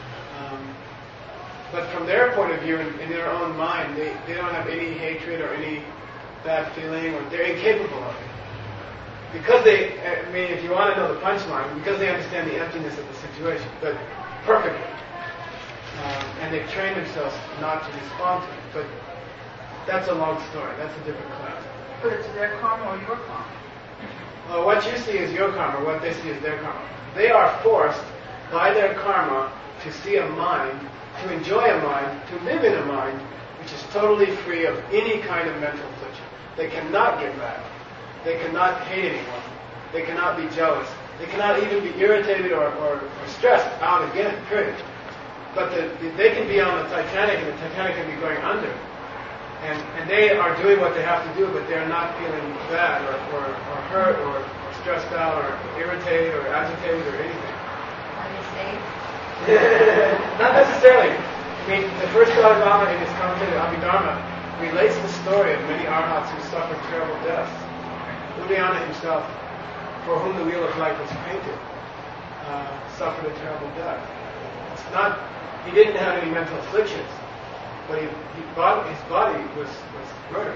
But from their point of view, in their own mind, they don't have any hatred or any bad feeling, or they're incapable of it. Because if you want to know the punchline, because they understand the emptiness of the situation, but perfectly. And they've trained themselves not to respond to it. But that's a long story. That's a different class. But it's their karma or your karma? What you see is your karma. What they see is their karma. They are forced by their karma to see a mind, to enjoy a mind, to live in a mind which is totally free of any kind of mental affliction. They cannot get mad. They cannot hate anyone. They cannot be jealous. They cannot even be irritated or stressed out again, period. But they can be on the Titanic, and the Titanic can be going under. And they are doing what they have to do, but they're not feeling bad or hurt or stressed out or irritated or agitated or anything. Are they saved? Not necessarily. I mean, the first Dalai Lama in his commentary on Abhidharma relates the story of many arhats who suffered terrible deaths. Udayana himself, for whom the wheel of life was painted, suffered a terrible death. It's not, he didn't have any mental afflictions, but his body was murdered.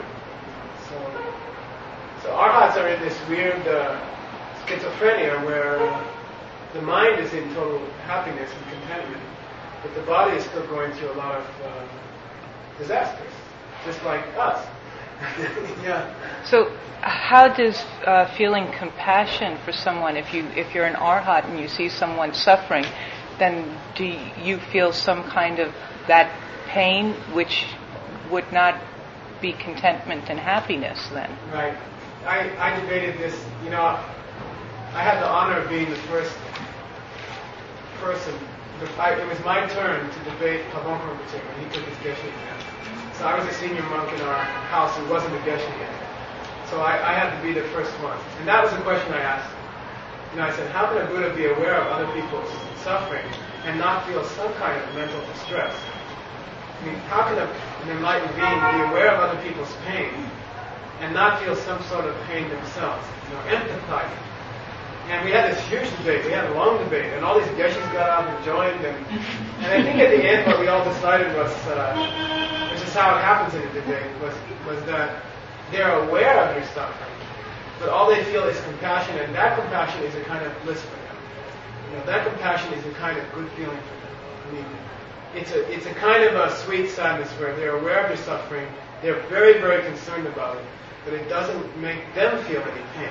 So arhats are in this weird schizophrenia where the mind is in total happiness and contentment, but the body is still going through a lot of disasters, just like us. Yeah. So, how does feeling compassion for someone, if you're an arhat and you see someone suffering, then do you feel some kind of that pain, which would not be contentment and happiness then? Right. I debated this. I had the honor of being the first person. It was my turn to debate Pabon Rinpoche when he took his Geshe exam. So I was a senior monk in our house who wasn't a Geshe yet. So I had to be the first one. And that was the question I asked. I said, how can a Buddha be aware of other people's suffering and not feel some kind of mental distress? I mean, how can an enlightened being be aware of other people's pain and not feel some sort of pain themselves? Empathize. And we had this huge debate. We had a long debate, and all these Geshis got up and joined. And I think at the end, what we all decided was, which is how it happens in a debate, was that they're aware of your suffering, but all they feel is compassion, and that compassion is a kind of bliss for them. That compassion is a kind of good feeling for them. I mean, it's a kind of a sweet sadness where they're aware of your suffering, they're very, very concerned about it, but it doesn't make them feel any pain.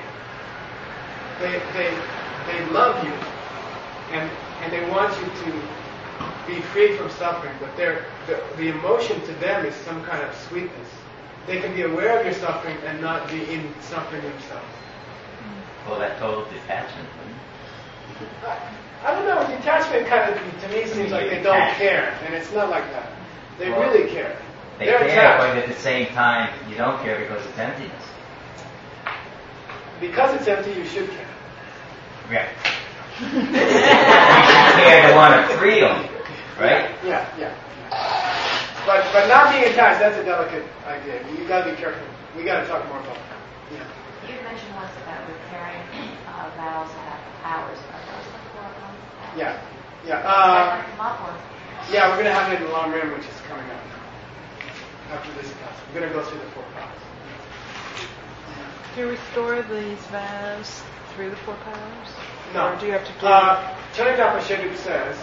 They love you, and they want you to be free from suffering, but the emotion to them is some kind of sweetness. They can be aware of your suffering and not be in suffering themselves. Well, that total detachment. I don't know. Detachment kind of, to me, seems like they don't care, and it's not like that. They really care. They're care, attached. But at the same time, you don't care because it's emptiness. Because it's empty, you should care. Yeah. You should care to want to freedom, right? Yeah. But not being attached, that's a delicate idea. You got to be careful. We got to talk more about that. Yeah. You mentioned once about repairing vows that have powers. Are those the 4 vows? Yeah. Yeah, we're going to have it in the Long Rim, which is coming up after this class. We're going to go through the 4 powers. Do you restore these vows through the 4 powers? No. Or do you have to do Chanakapa Sheduk says,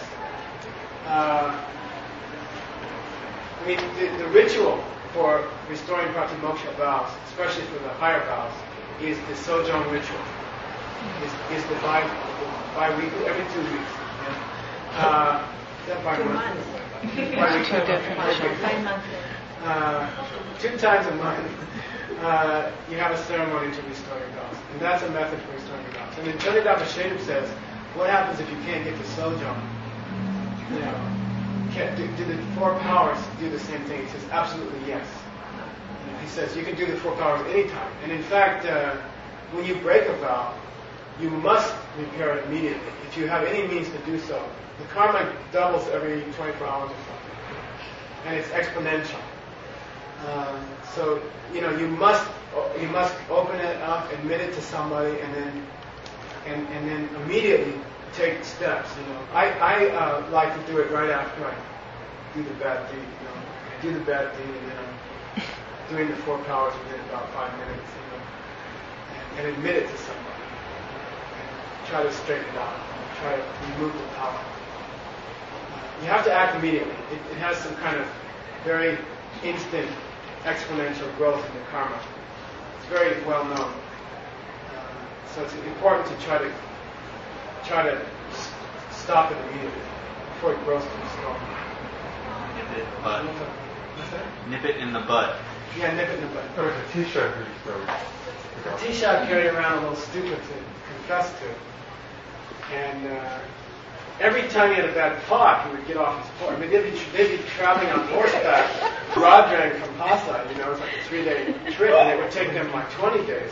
the ritual for restoring Pratimoksha vows, especially for the higher vows, is the Sojong ritual. Is the bi-weekly, every 2 weeks. That by 2 month. months. By Two different month. By month. 2 times a month, you have a ceremony to restore your vows. And that's a method for restoring your vows. And then Chögyam Shenub says, what happens if you can't get to Sojong? You know, do the 4 powers do the same thing? He says, absolutely yes. He says, you can do the 4 powers anytime. And in fact, when you break a vow, you must repair it immediately. If you have any means to do so, the karma doubles every 24 hours or something. And it's exponential. So, you know, you must open it up, admit it to somebody, and then immediately take steps. You know, I like to do it right after I do the bad deed. You know, I do the bad deed, and then I'm doing the 4 powers within about 5 minutes. You know, and admit it to somebody. And try to straighten it out. Try to remove the power. You have to act immediately. It has some kind of very instant, exponential growth in the karma. It's very well known. So it's important to try to stop it immediately before it grows too strong. Nip it, bud. What's that? Nip it in the bud. Yeah, nip it in the bud. There was a T-shirt The T-shirt carry around a little stupid to confess to, and every time he had a bad thought, he would get off his horse. I mean, they'd be traveling on horseback, Rodrang from Hasa, you know, it's like a 3-day trip, and it would take them like 20 days.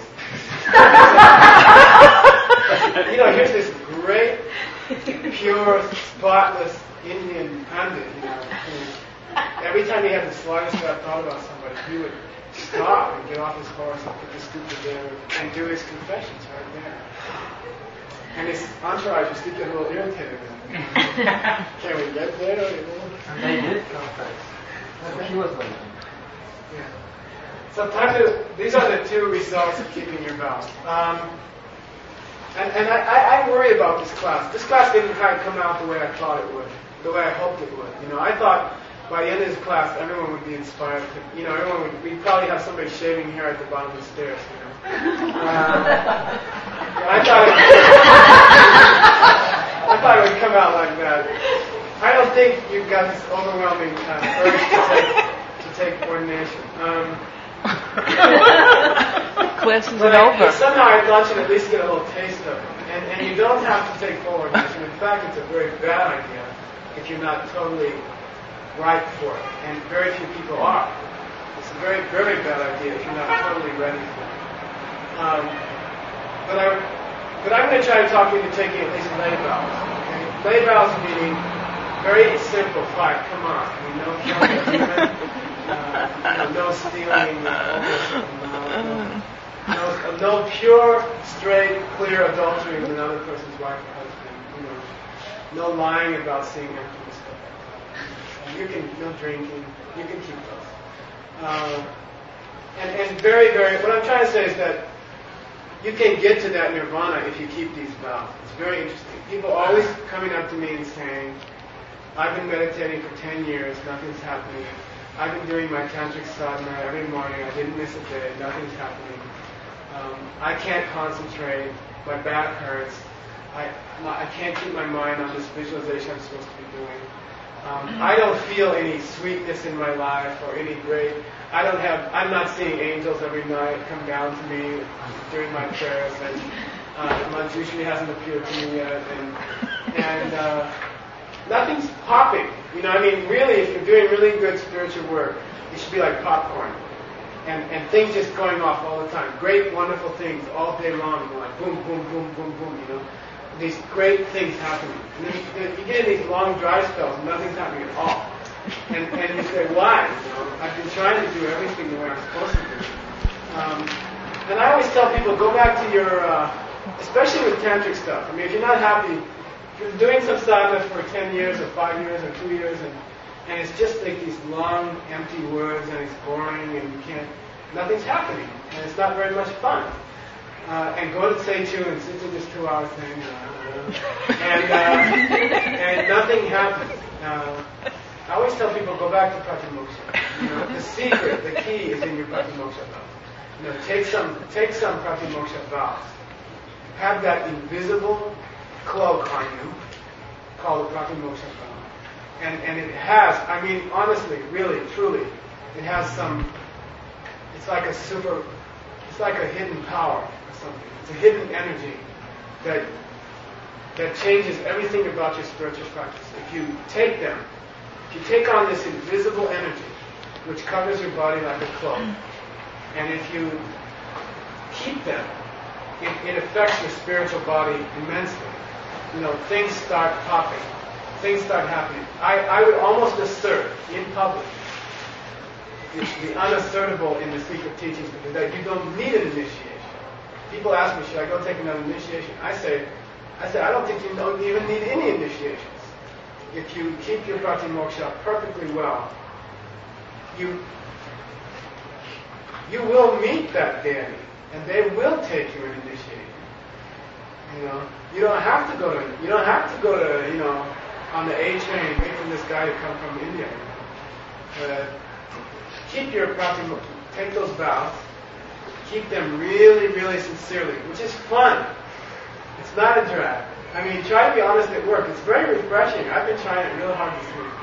You know, here's this great, pure, spotless Indian pandit, you know, who, every time he had the slightest bad thought about somebody, he would stop and get off his horse and put the stupid there and do his confessions right there. And his entourage used to get a little irritated with him. Can we get there? And they did confess. She was like, Yeah. So these are the 2 results of keeping your vows. And I worry about this class. This class didn't kind of come out the way I thought it would, the way I hoped it would. You know, I thought by the end of this class, everyone would be inspired. You know, we'd probably have somebody shaving hair at the bottom of the stairs. You know. I thought it would come out like that. I don't think you've got this overwhelming urge to take ordination. Class isn't over. Somehow I'd lunch and at least get a little taste of it. And you don't have to take full ordination. In fact, it's a very bad idea if you're not totally ripe for it. And very few people are. It's a very, very bad idea if you're not totally ready for it. But I'm going to try to talk you into taking at least lay vows. Okay? Lay vows meaning very simple, like, come on, no killing, no stealing, no pure, straight, clear adultery with another person's wife or husband. No lying about seeing empty and stuff like that. You can, no drinking. You can keep those. And very, very, what I'm trying to say is that you can get to that nirvana if you keep these vows. It's very interesting. People always coming up to me and saying, I've been meditating for 10 years, nothing's happening. I've been doing my tantric sadhana every morning, I didn't miss a day, nothing's happening. I can't concentrate, my back hurts, I can't keep my mind on this visualization I'm supposed to be doing. I don't feel any sweetness in my life or any great, I'm not seeing angels every night come down to me during my prayers, and Manjushri hasn't appeared to me yet, and nothing's popping. You know, I mean, really, if you're doing really good spiritual work, it should be like popcorn. And things just going off all the time. Great, wonderful things all day long. You know, like boom, boom, boom, boom, boom, you know. These great things happening. And then you get in these long dry spells and nothing's happening at all. And you say, why? You know, I've been trying to do everything the way I'm supposed to do. And I always tell people, go back to your, especially with tantric stuff. I mean, if you're not happy, if you're doing some sadhana for 10 years or 5 years or 2 years, and it's just like these long, empty words, and it's boring, and nothing's happening, and it's not very much fun. And go to Seichu and sit in this 2-hour thing, and nothing happens. I always tell people, go back to Pratimoksha. You know, the secret, the key is in your Pratimoksha vows. You know, take some Pratimoksha vows. Have that invisible cloak on you, called the Pratimoksha vow. And it has, I mean, honestly, really, truly, it has some, it's like a hidden power or something. It's a hidden energy that changes everything about your spiritual practice. If you take on this invisible energy, which covers your body like a cloak, and if you keep them, it affects your spiritual body immensely. Things start popping. Things start happening. I would almost assert in public, the unassertable in the secret teachings, that you don't need an initiation. People ask me, should I go take another initiation? I say, I don't think you don't even need any initiations. If you keep your pratimoksha perfectly well, you will meet that deity, and they will take you an initiation. You don't have to go to on the A train, wait for this guy to come from India. Keep your pratimoksha, take those vows, keep them really, really sincerely, which is fun. It's not a drag. I mean, try to be honest at work. It's very refreshing. I've been trying it real hard this week.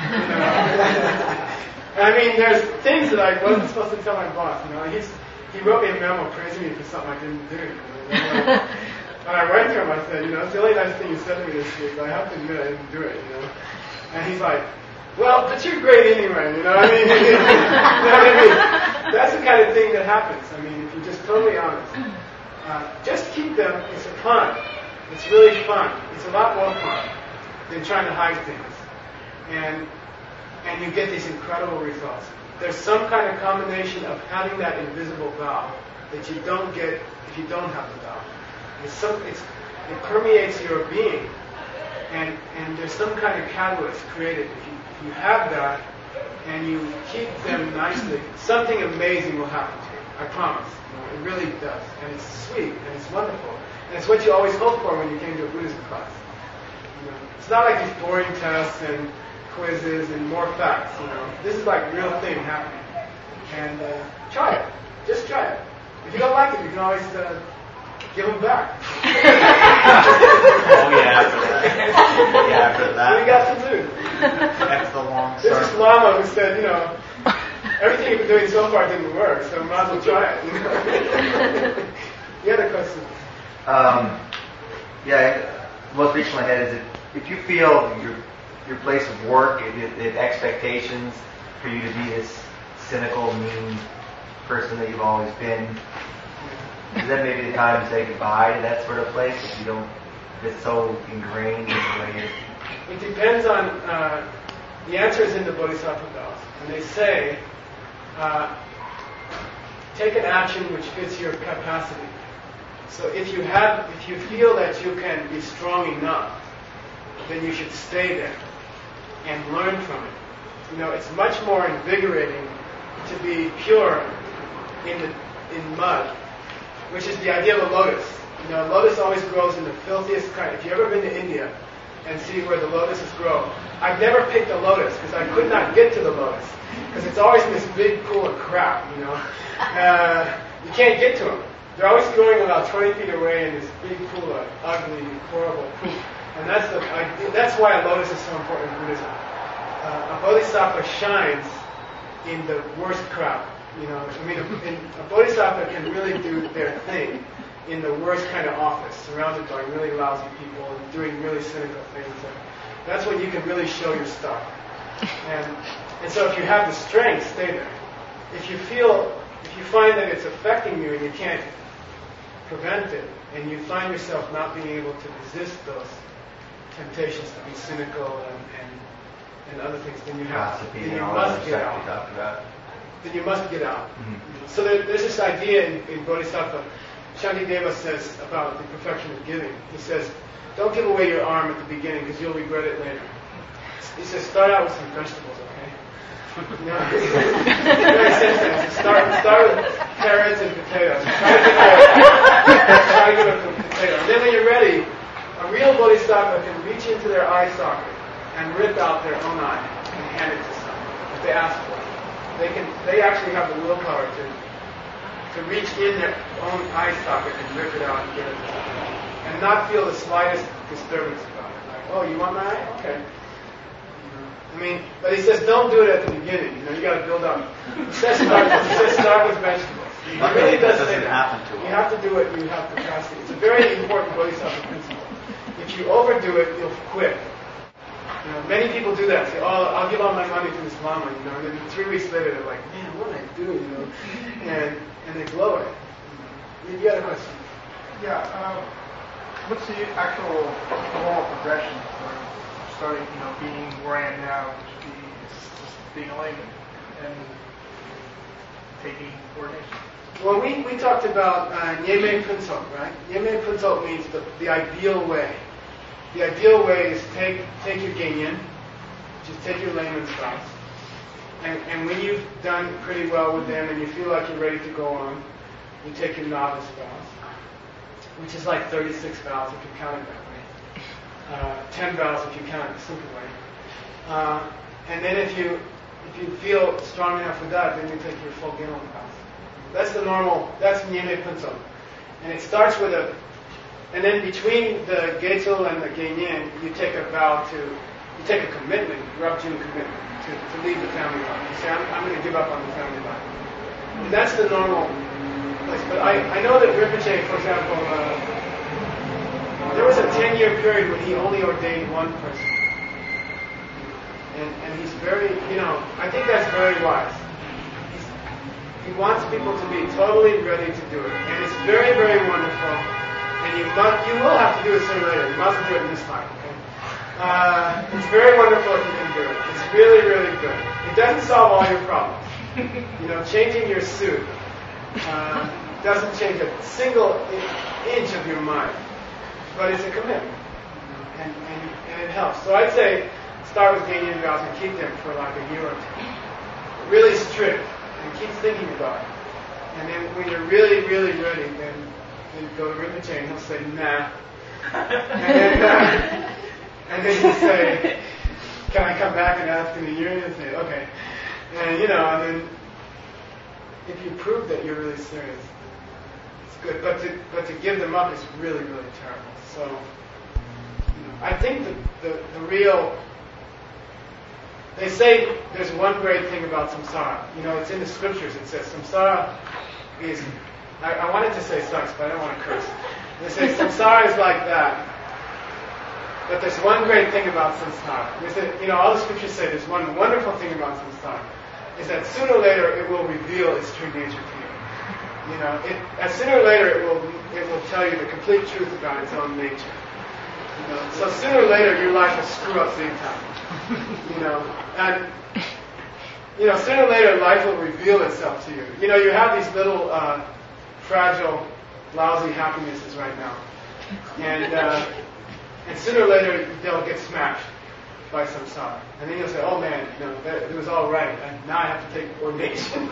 I mean, there's things that I wasn't supposed to tell my boss. He wrote me a memo praising me for something I didn't do. And I went to him, I said, it's the only nice thing you said to me this week, but I have to admit I didn't do it, And he's like, well, but you're great anyway, I mean? That's the kind of thing that happens. I mean, if you're just totally honest. Just keep them. It's fun. It's really fun. It's a lot more fun than trying to hide things. And you get these incredible results. There's some kind of combination of having that invisible vow that you don't get if you don't have the vow. It permeates your being, and there's some kind of catalyst created. If you have that, and you keep them nicely, something amazing will happen to you. I promise. It really does, and it's sweet, and it's wonderful, and it's what you always hoped for when you came to a Buddhism class. It's not like these boring tests and quizzes and more facts. This is like real thing happening, and try it. Just try it. If you don't like it, you can always give them back. Oh yeah, after that. What do you got to do? That's the long This story. is Lama who said, everything you've been doing so far didn't work, so might as well try it. The other question. Most recent I had is if you feel your place of work, if expectations for you to be this cynical, mean person that you've always been, is that maybe the time to say goodbye to that sort of place if you don't, if it's so ingrained in the way you're... It depends on, the answer is in the Bodhisattva vows. And they say, take an action which fits your capacity. So if you feel that you can be strong enough, then you should stay there and learn from it. It's much more invigorating to be pure in mud, which is the idea of a lotus. A lotus always grows in the filthiest kind. If you've ever been to India and see where the lotuses grow, I've never picked a lotus because I could not get to the lotus because it's always in this big pool of crap. You can't get to them. They're always growing about 20 feet away in this big pool of ugly, horrible poop. And that's why a lotus is so important in Buddhism. A bodhisattva shines in the worst crowd. A bodhisattva can really do their thing in the worst kind of office, surrounded by really lousy people and doing really cynical things. And that's when you can really show your stuff. And so if you have the strength, stay there. If you find that it's affecting you and you can't prevent it, and you find yourself not being able to resist those temptations to be cynical and other things, then you must get out. Then you must get out. Mm-hmm. So there's this idea in Bodhisattva. Shantideva says about the perfection of giving. He says, don't give away your arm at the beginning because you'll regret it later. He says, start out with some vegetables, okay? Very sensitive. Start with carrots and potatoes. Try to give it a potato. And then when you're ready, a real Bodhisattva can reach into their eye socket and rip out their own eye and hand it to someone if they ask for it. They actually have the willpower to reach in their own eye socket and rip it out and give it to someone. And not feel the slightest disturbance about it. Like, oh, you want my eye? Okay. I mean, but he says don't do it at the beginning. You got to build up. He says start with vegetables. He really does say doesn't that. happen too You often. have to do it. You have capacity. It's a very important bodhisattva principle. If you overdo it, you'll quit. Many people do that. Say, "Oh, I'll give all my money to this lama," and then 3 weeks later they're like, "Man, what did I do?" And they blow it. You got a question? Yeah. What's the actual normal progression for starting, being where I am now, which is just being a layman and taking ordination? Well, we talked about Nyeme Punso, right? Nyeme Punso means the ideal way. The ideal way is take your Genyin, just take your layman's vows, and when you've done pretty well with them and you feel like you're ready to go on, you take your novice vows, which is like 36 vows if you count it that way. 10 vows if you count it the simple way. And then if you feel strong enough for that, then you take your full Genon vows. That's the normal, that's Nyeme Punso. And it starts with and then between the Geitsul and the Genyin, you take a commitment, Rupjun commitment, to leave the family life. You say, I'm going to give up on the family life. And that's the normal place. But I know that Rinpoche, for example, there was a 10-year period when he only ordained one person. And he's very, I think that's very wise. He wants people to be totally ready to do it. And it's very, very wonderful. And you will have to do it sooner or later. You mustn't do it this time, okay? It's very wonderful if you can do it. It's really, really good. It doesn't solve all your problems. Changing your suit doesn't change a single inch of your mind. But it's a commitment. And it helps. So I'd say start with Genyin vows and keep them for like a year or two. Really strict. And keep thinking about it. And then when you're really, really ready, then you go to Rinpoche and he'll say, nah. And then you say, can I come back and ask in a year? And he'll say, okay. And and then if you prove that you're really serious, it's good. But to give them up is really, really terrible. So, I think the real... They say there's one great thing about samsara. It's in the scriptures. It says samsara is... I wanted to say sucks, but I don't want to curse. They say samsara is like that. But there's one great thing about samsara. All the scriptures say there's one wonderful thing about samsara. Is that sooner or later it will reveal its true nature to you. Sooner or later it will tell you the complete truth about its own nature. So sooner or later your life will screw up big time. And sooner or later life will reveal itself to you. You have these little fragile, lousy happinesses right now, and sooner or later they'll get smashed by samsara, and then you'll say, "Oh man, it was all right. And now I have to take ordination."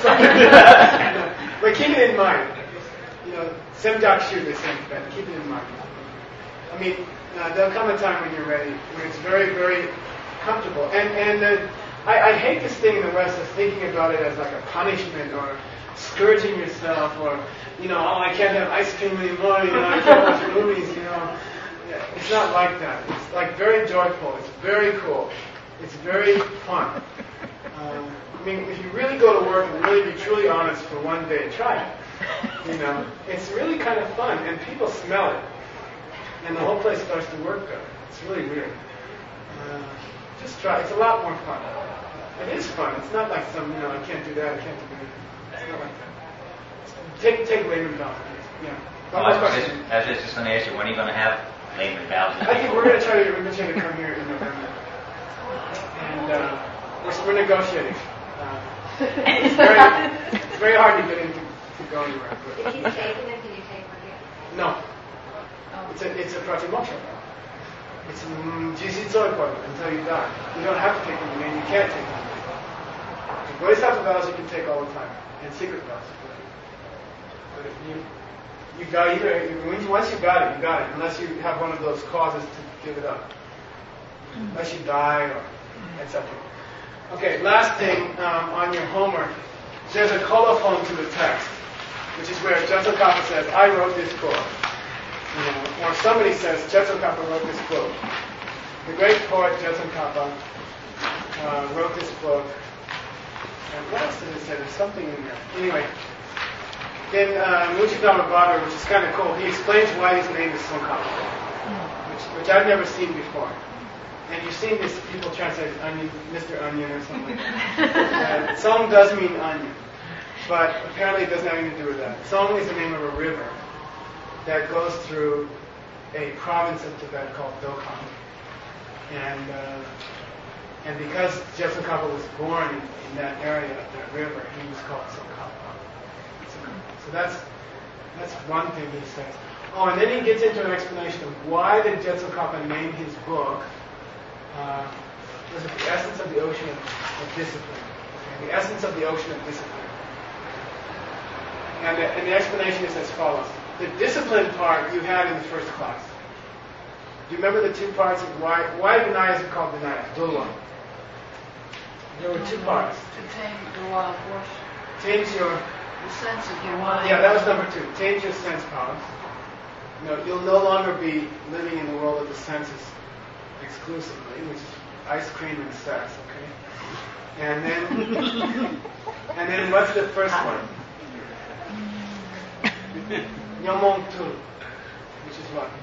But keep it in mind. Semdakshu, they say, but keep it in mind. I mean, there'll come a time when you're ready, when it's very, very comfortable. And I hate this thing in the West of thinking about it as like a punishment or scourging yourself or, I can't have ice cream anymore, I can't watch movies, It's not like that. It's like very joyful. It's very cool. It's very fun. If you really go to work and really be truly honest for one day, try it. It's really kind of fun, and people smell it. And the whole place starts to work better. It's really weird. Just try. It's a lot more fun. It is fun. It's not like some, I can't do that, I can't do that. It's not like that. Take layman vows. Yeah. I was just going to ask you, when are you going to have layman vows? I think we're going to try to get Rinpoche to come here in November. And we're negotiating. It's very hard to get him to go anywhere. If he's taken it, can you take with you? No. It's a pratimoksha. It's jisitsu until you die. You don't have to take them again. You can't take them again. The bodhisattva vows you can take all the time, and secret vows. But if you got once you got it, you got it. Unless you have one of those causes to give it up. Unless you die or etc. Okay, last thing on your homework. There's a colophon to the text, which is where Jetsokapa says, "I wrote this book." Or somebody says, Jetsokapa wrote this book. The great poet Jetsokapa wrote this book. And what else did it say? There's something in there. Anyway, in Muchidama Bhatta, which is kind of cool, he explains why his name is Tsongkhapa, which I've never seen before. And you've seen this, people translate onion, Mr. Onion or something. Tsong does mean onion, but apparently it doesn't have anything to do with that. Tsong is the name of a river that goes through a province of Tibet called Dokkan. And because Tsongkhapa was born in that area of that river, he was called Tsongkhapa. So that's one thing he says. Oh, and then he gets into an explanation of why did Tsongkhapa name his book, was it The Essence of the Ocean of Discipline? Okay, The Essence of the Ocean of Discipline. And the explanation is as follows. The discipline part you had in the first class. Do you remember the two parts of why Vinaya is called Vinaya? Dulwa. There were two parts. To tame the wild horse. Change your... The sense of your mind. Yeah, that was number 2. Change your sense powers. You'll no longer be living in the world of the senses exclusively, which is ice cream and sex, okay? And then what's the first one? Nyamong Tu, which is what?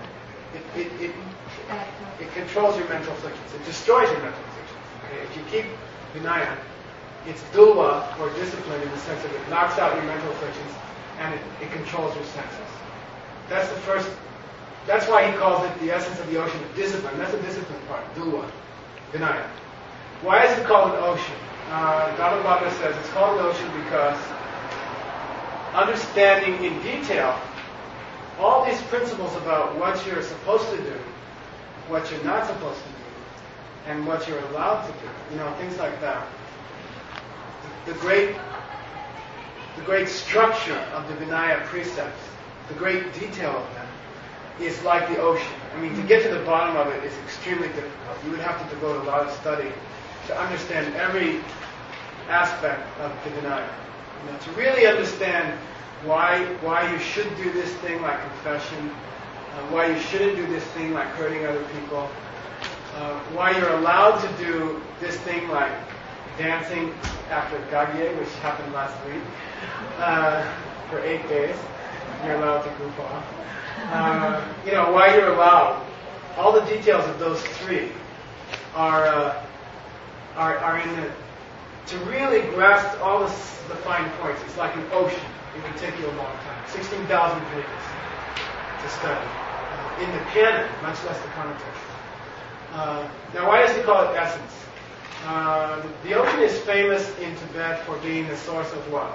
It controls your mental afflictions. It destroys your mental afflictions. Okay? If you keep Vinaya, it's Dulwa, or discipline, in the sense that it knocks out your mental afflictions and it controls your senses. That's the first. That's why he calls it the essence of the ocean of discipline. That's the discipline part, Dulwa, Vinaya. Why is it called an ocean? Dhammapada says it's called an ocean because understanding in detail all these principles about what you're supposed to do, what you're not supposed to do, and what you're allowed to do, things like that. The great structure of the Vinaya precepts, the great detail of them, is like the ocean. I mean, to get to the bottom of it is extremely difficult. You would have to devote a lot of study to understand every aspect of the Vinaya. To really understand why you should do this thing like confession, why you shouldn't do this thing like hurting other people, why you're allowed to do this thing like dancing after Gagye, which happened last week, for 8 days. You're allowed to goof off. Why you're allowed. All the details of those 3 are in the... To really grasp all the fine points, it's like an ocean. It can take you a long time. 16,000 pages to study. In the canon, much less the context. Now, why does he call it essence? The ocean is famous in Tibet for being the source of what?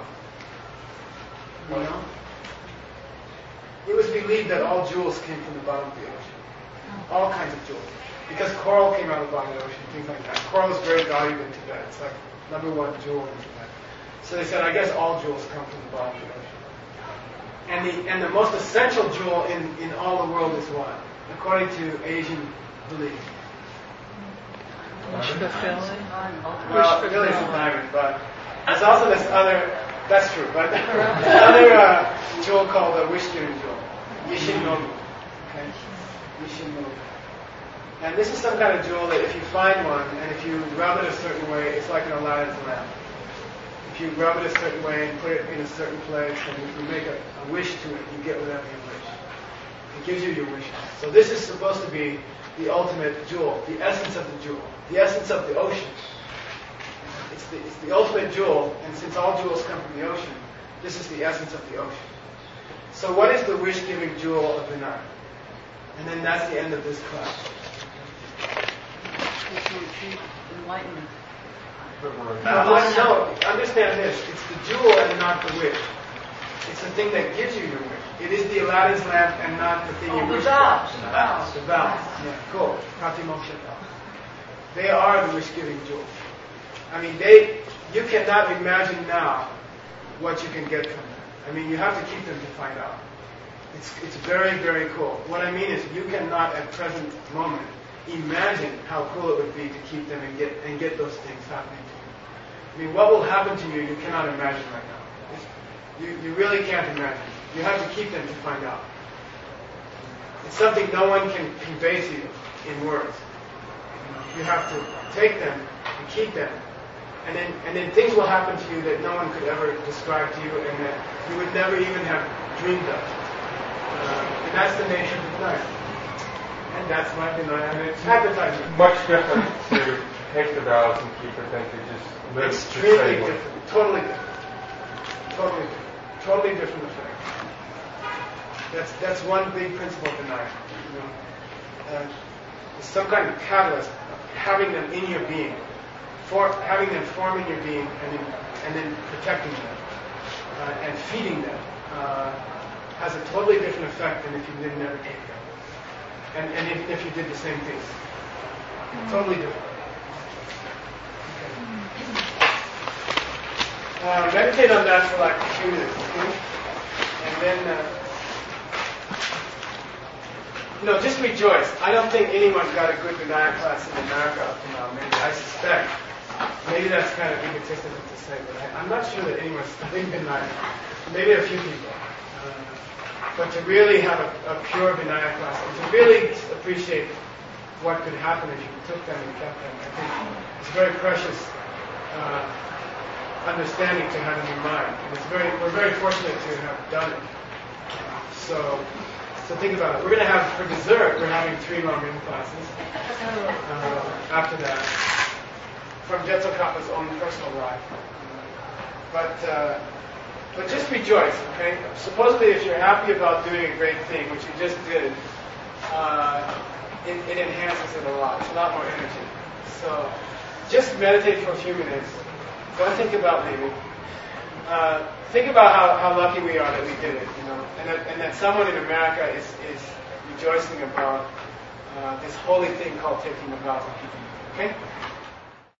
It was believed that all jewels came from the bottom of the ocean. All kinds of jewels. Because coral came out of the bottom of the ocean, things like that. Coral is very valuable in Tibet. It's like number 1 jewel in Tibet. So they said, I guess all jewels come from the bottom of the ocean. And the most essential jewel in all the world is what? According to Asian belief. Wish fulfilling. Well, really it's a diamond, but there's also this other, that's true, but another jewel called the wish-giving jewel. Yishin Nobu. Okay? Yishin Nobu. And this is some kind of jewel that if you find one, and if you rub it a certain way, it's like an Aladdin's lamp. If you rub it a certain way and put it in a certain place, and if you make a wish to it, you get whatever you wish. It gives you your wishes. So this is supposed to be the ultimate jewel, the essence of the jewel, the essence of the ocean. It's the ultimate jewel, and since all jewels come from the ocean, this is the essence of the ocean. So what is the wish-giving jewel of Vinaya? And then that's the end of this class. Enlightenment. No, understand this. It's the jewel and not the wish. It's the thing that gives you your wish. It is the Aladdin's lamp and not the thing you wish for. The vows. Yeah, cool. Pratimoksha vows. They are the wish-giving jewel. I mean, you cannot imagine now what you can get from them. I mean, you have to keep them to find out. It's very, very cool. What I mean is you cannot at present moment imagine how cool it would be to keep them and get those things happening to you. I mean, what will happen to you cannot imagine right now. You really can't imagine. You have to keep them to find out. It's something no one can convey to you in words. You have to take them keep them. And then things will happen to you that no one could ever describe to you and that you would never even have dreamed of. And that's the nature of Vinaya. And that's my Vinaya. And it's advertising. Much different to take the vows and keep it than to just live Extremely the same way. different. Totally different. Totally different. Totally different effect. That's one big principle of Vinaya. You know, it's some kind of catalyst of having them in your being, having them form in your being, and then protecting them and feeding them has a totally different effect than if you didn't ever take them, and if you did the same things. Totally different. Okay. Meditate on that for like a few minutes, okay? And then. Just rejoice. I don't think anyone's got a good Vinaya class in America up to now. Maybe I suspect. Maybe that's kind of egotistical to say, but I'm not sure that anyone's studying Vinaya. Maybe a few people. But to really have a pure Vinaya class, and to really appreciate what could happen if you took them and kept them, I think it's a very precious understanding to have in your mind. And we're very fortunate to have done it. So think about it. We're going to have, for dessert, we're having 3 long ring classes after that, from Jetso Kappa's own personal life. But just rejoice, okay? Supposedly, if you're happy about doing a great thing, which you just did, it enhances it a lot. It's a lot more energy. So just meditate for a few minutes. Don't think about leaving. Think about how lucky we are that we did it, and that someone in America is rejoicing about this holy thing called taking the vows of keeping it. Okay?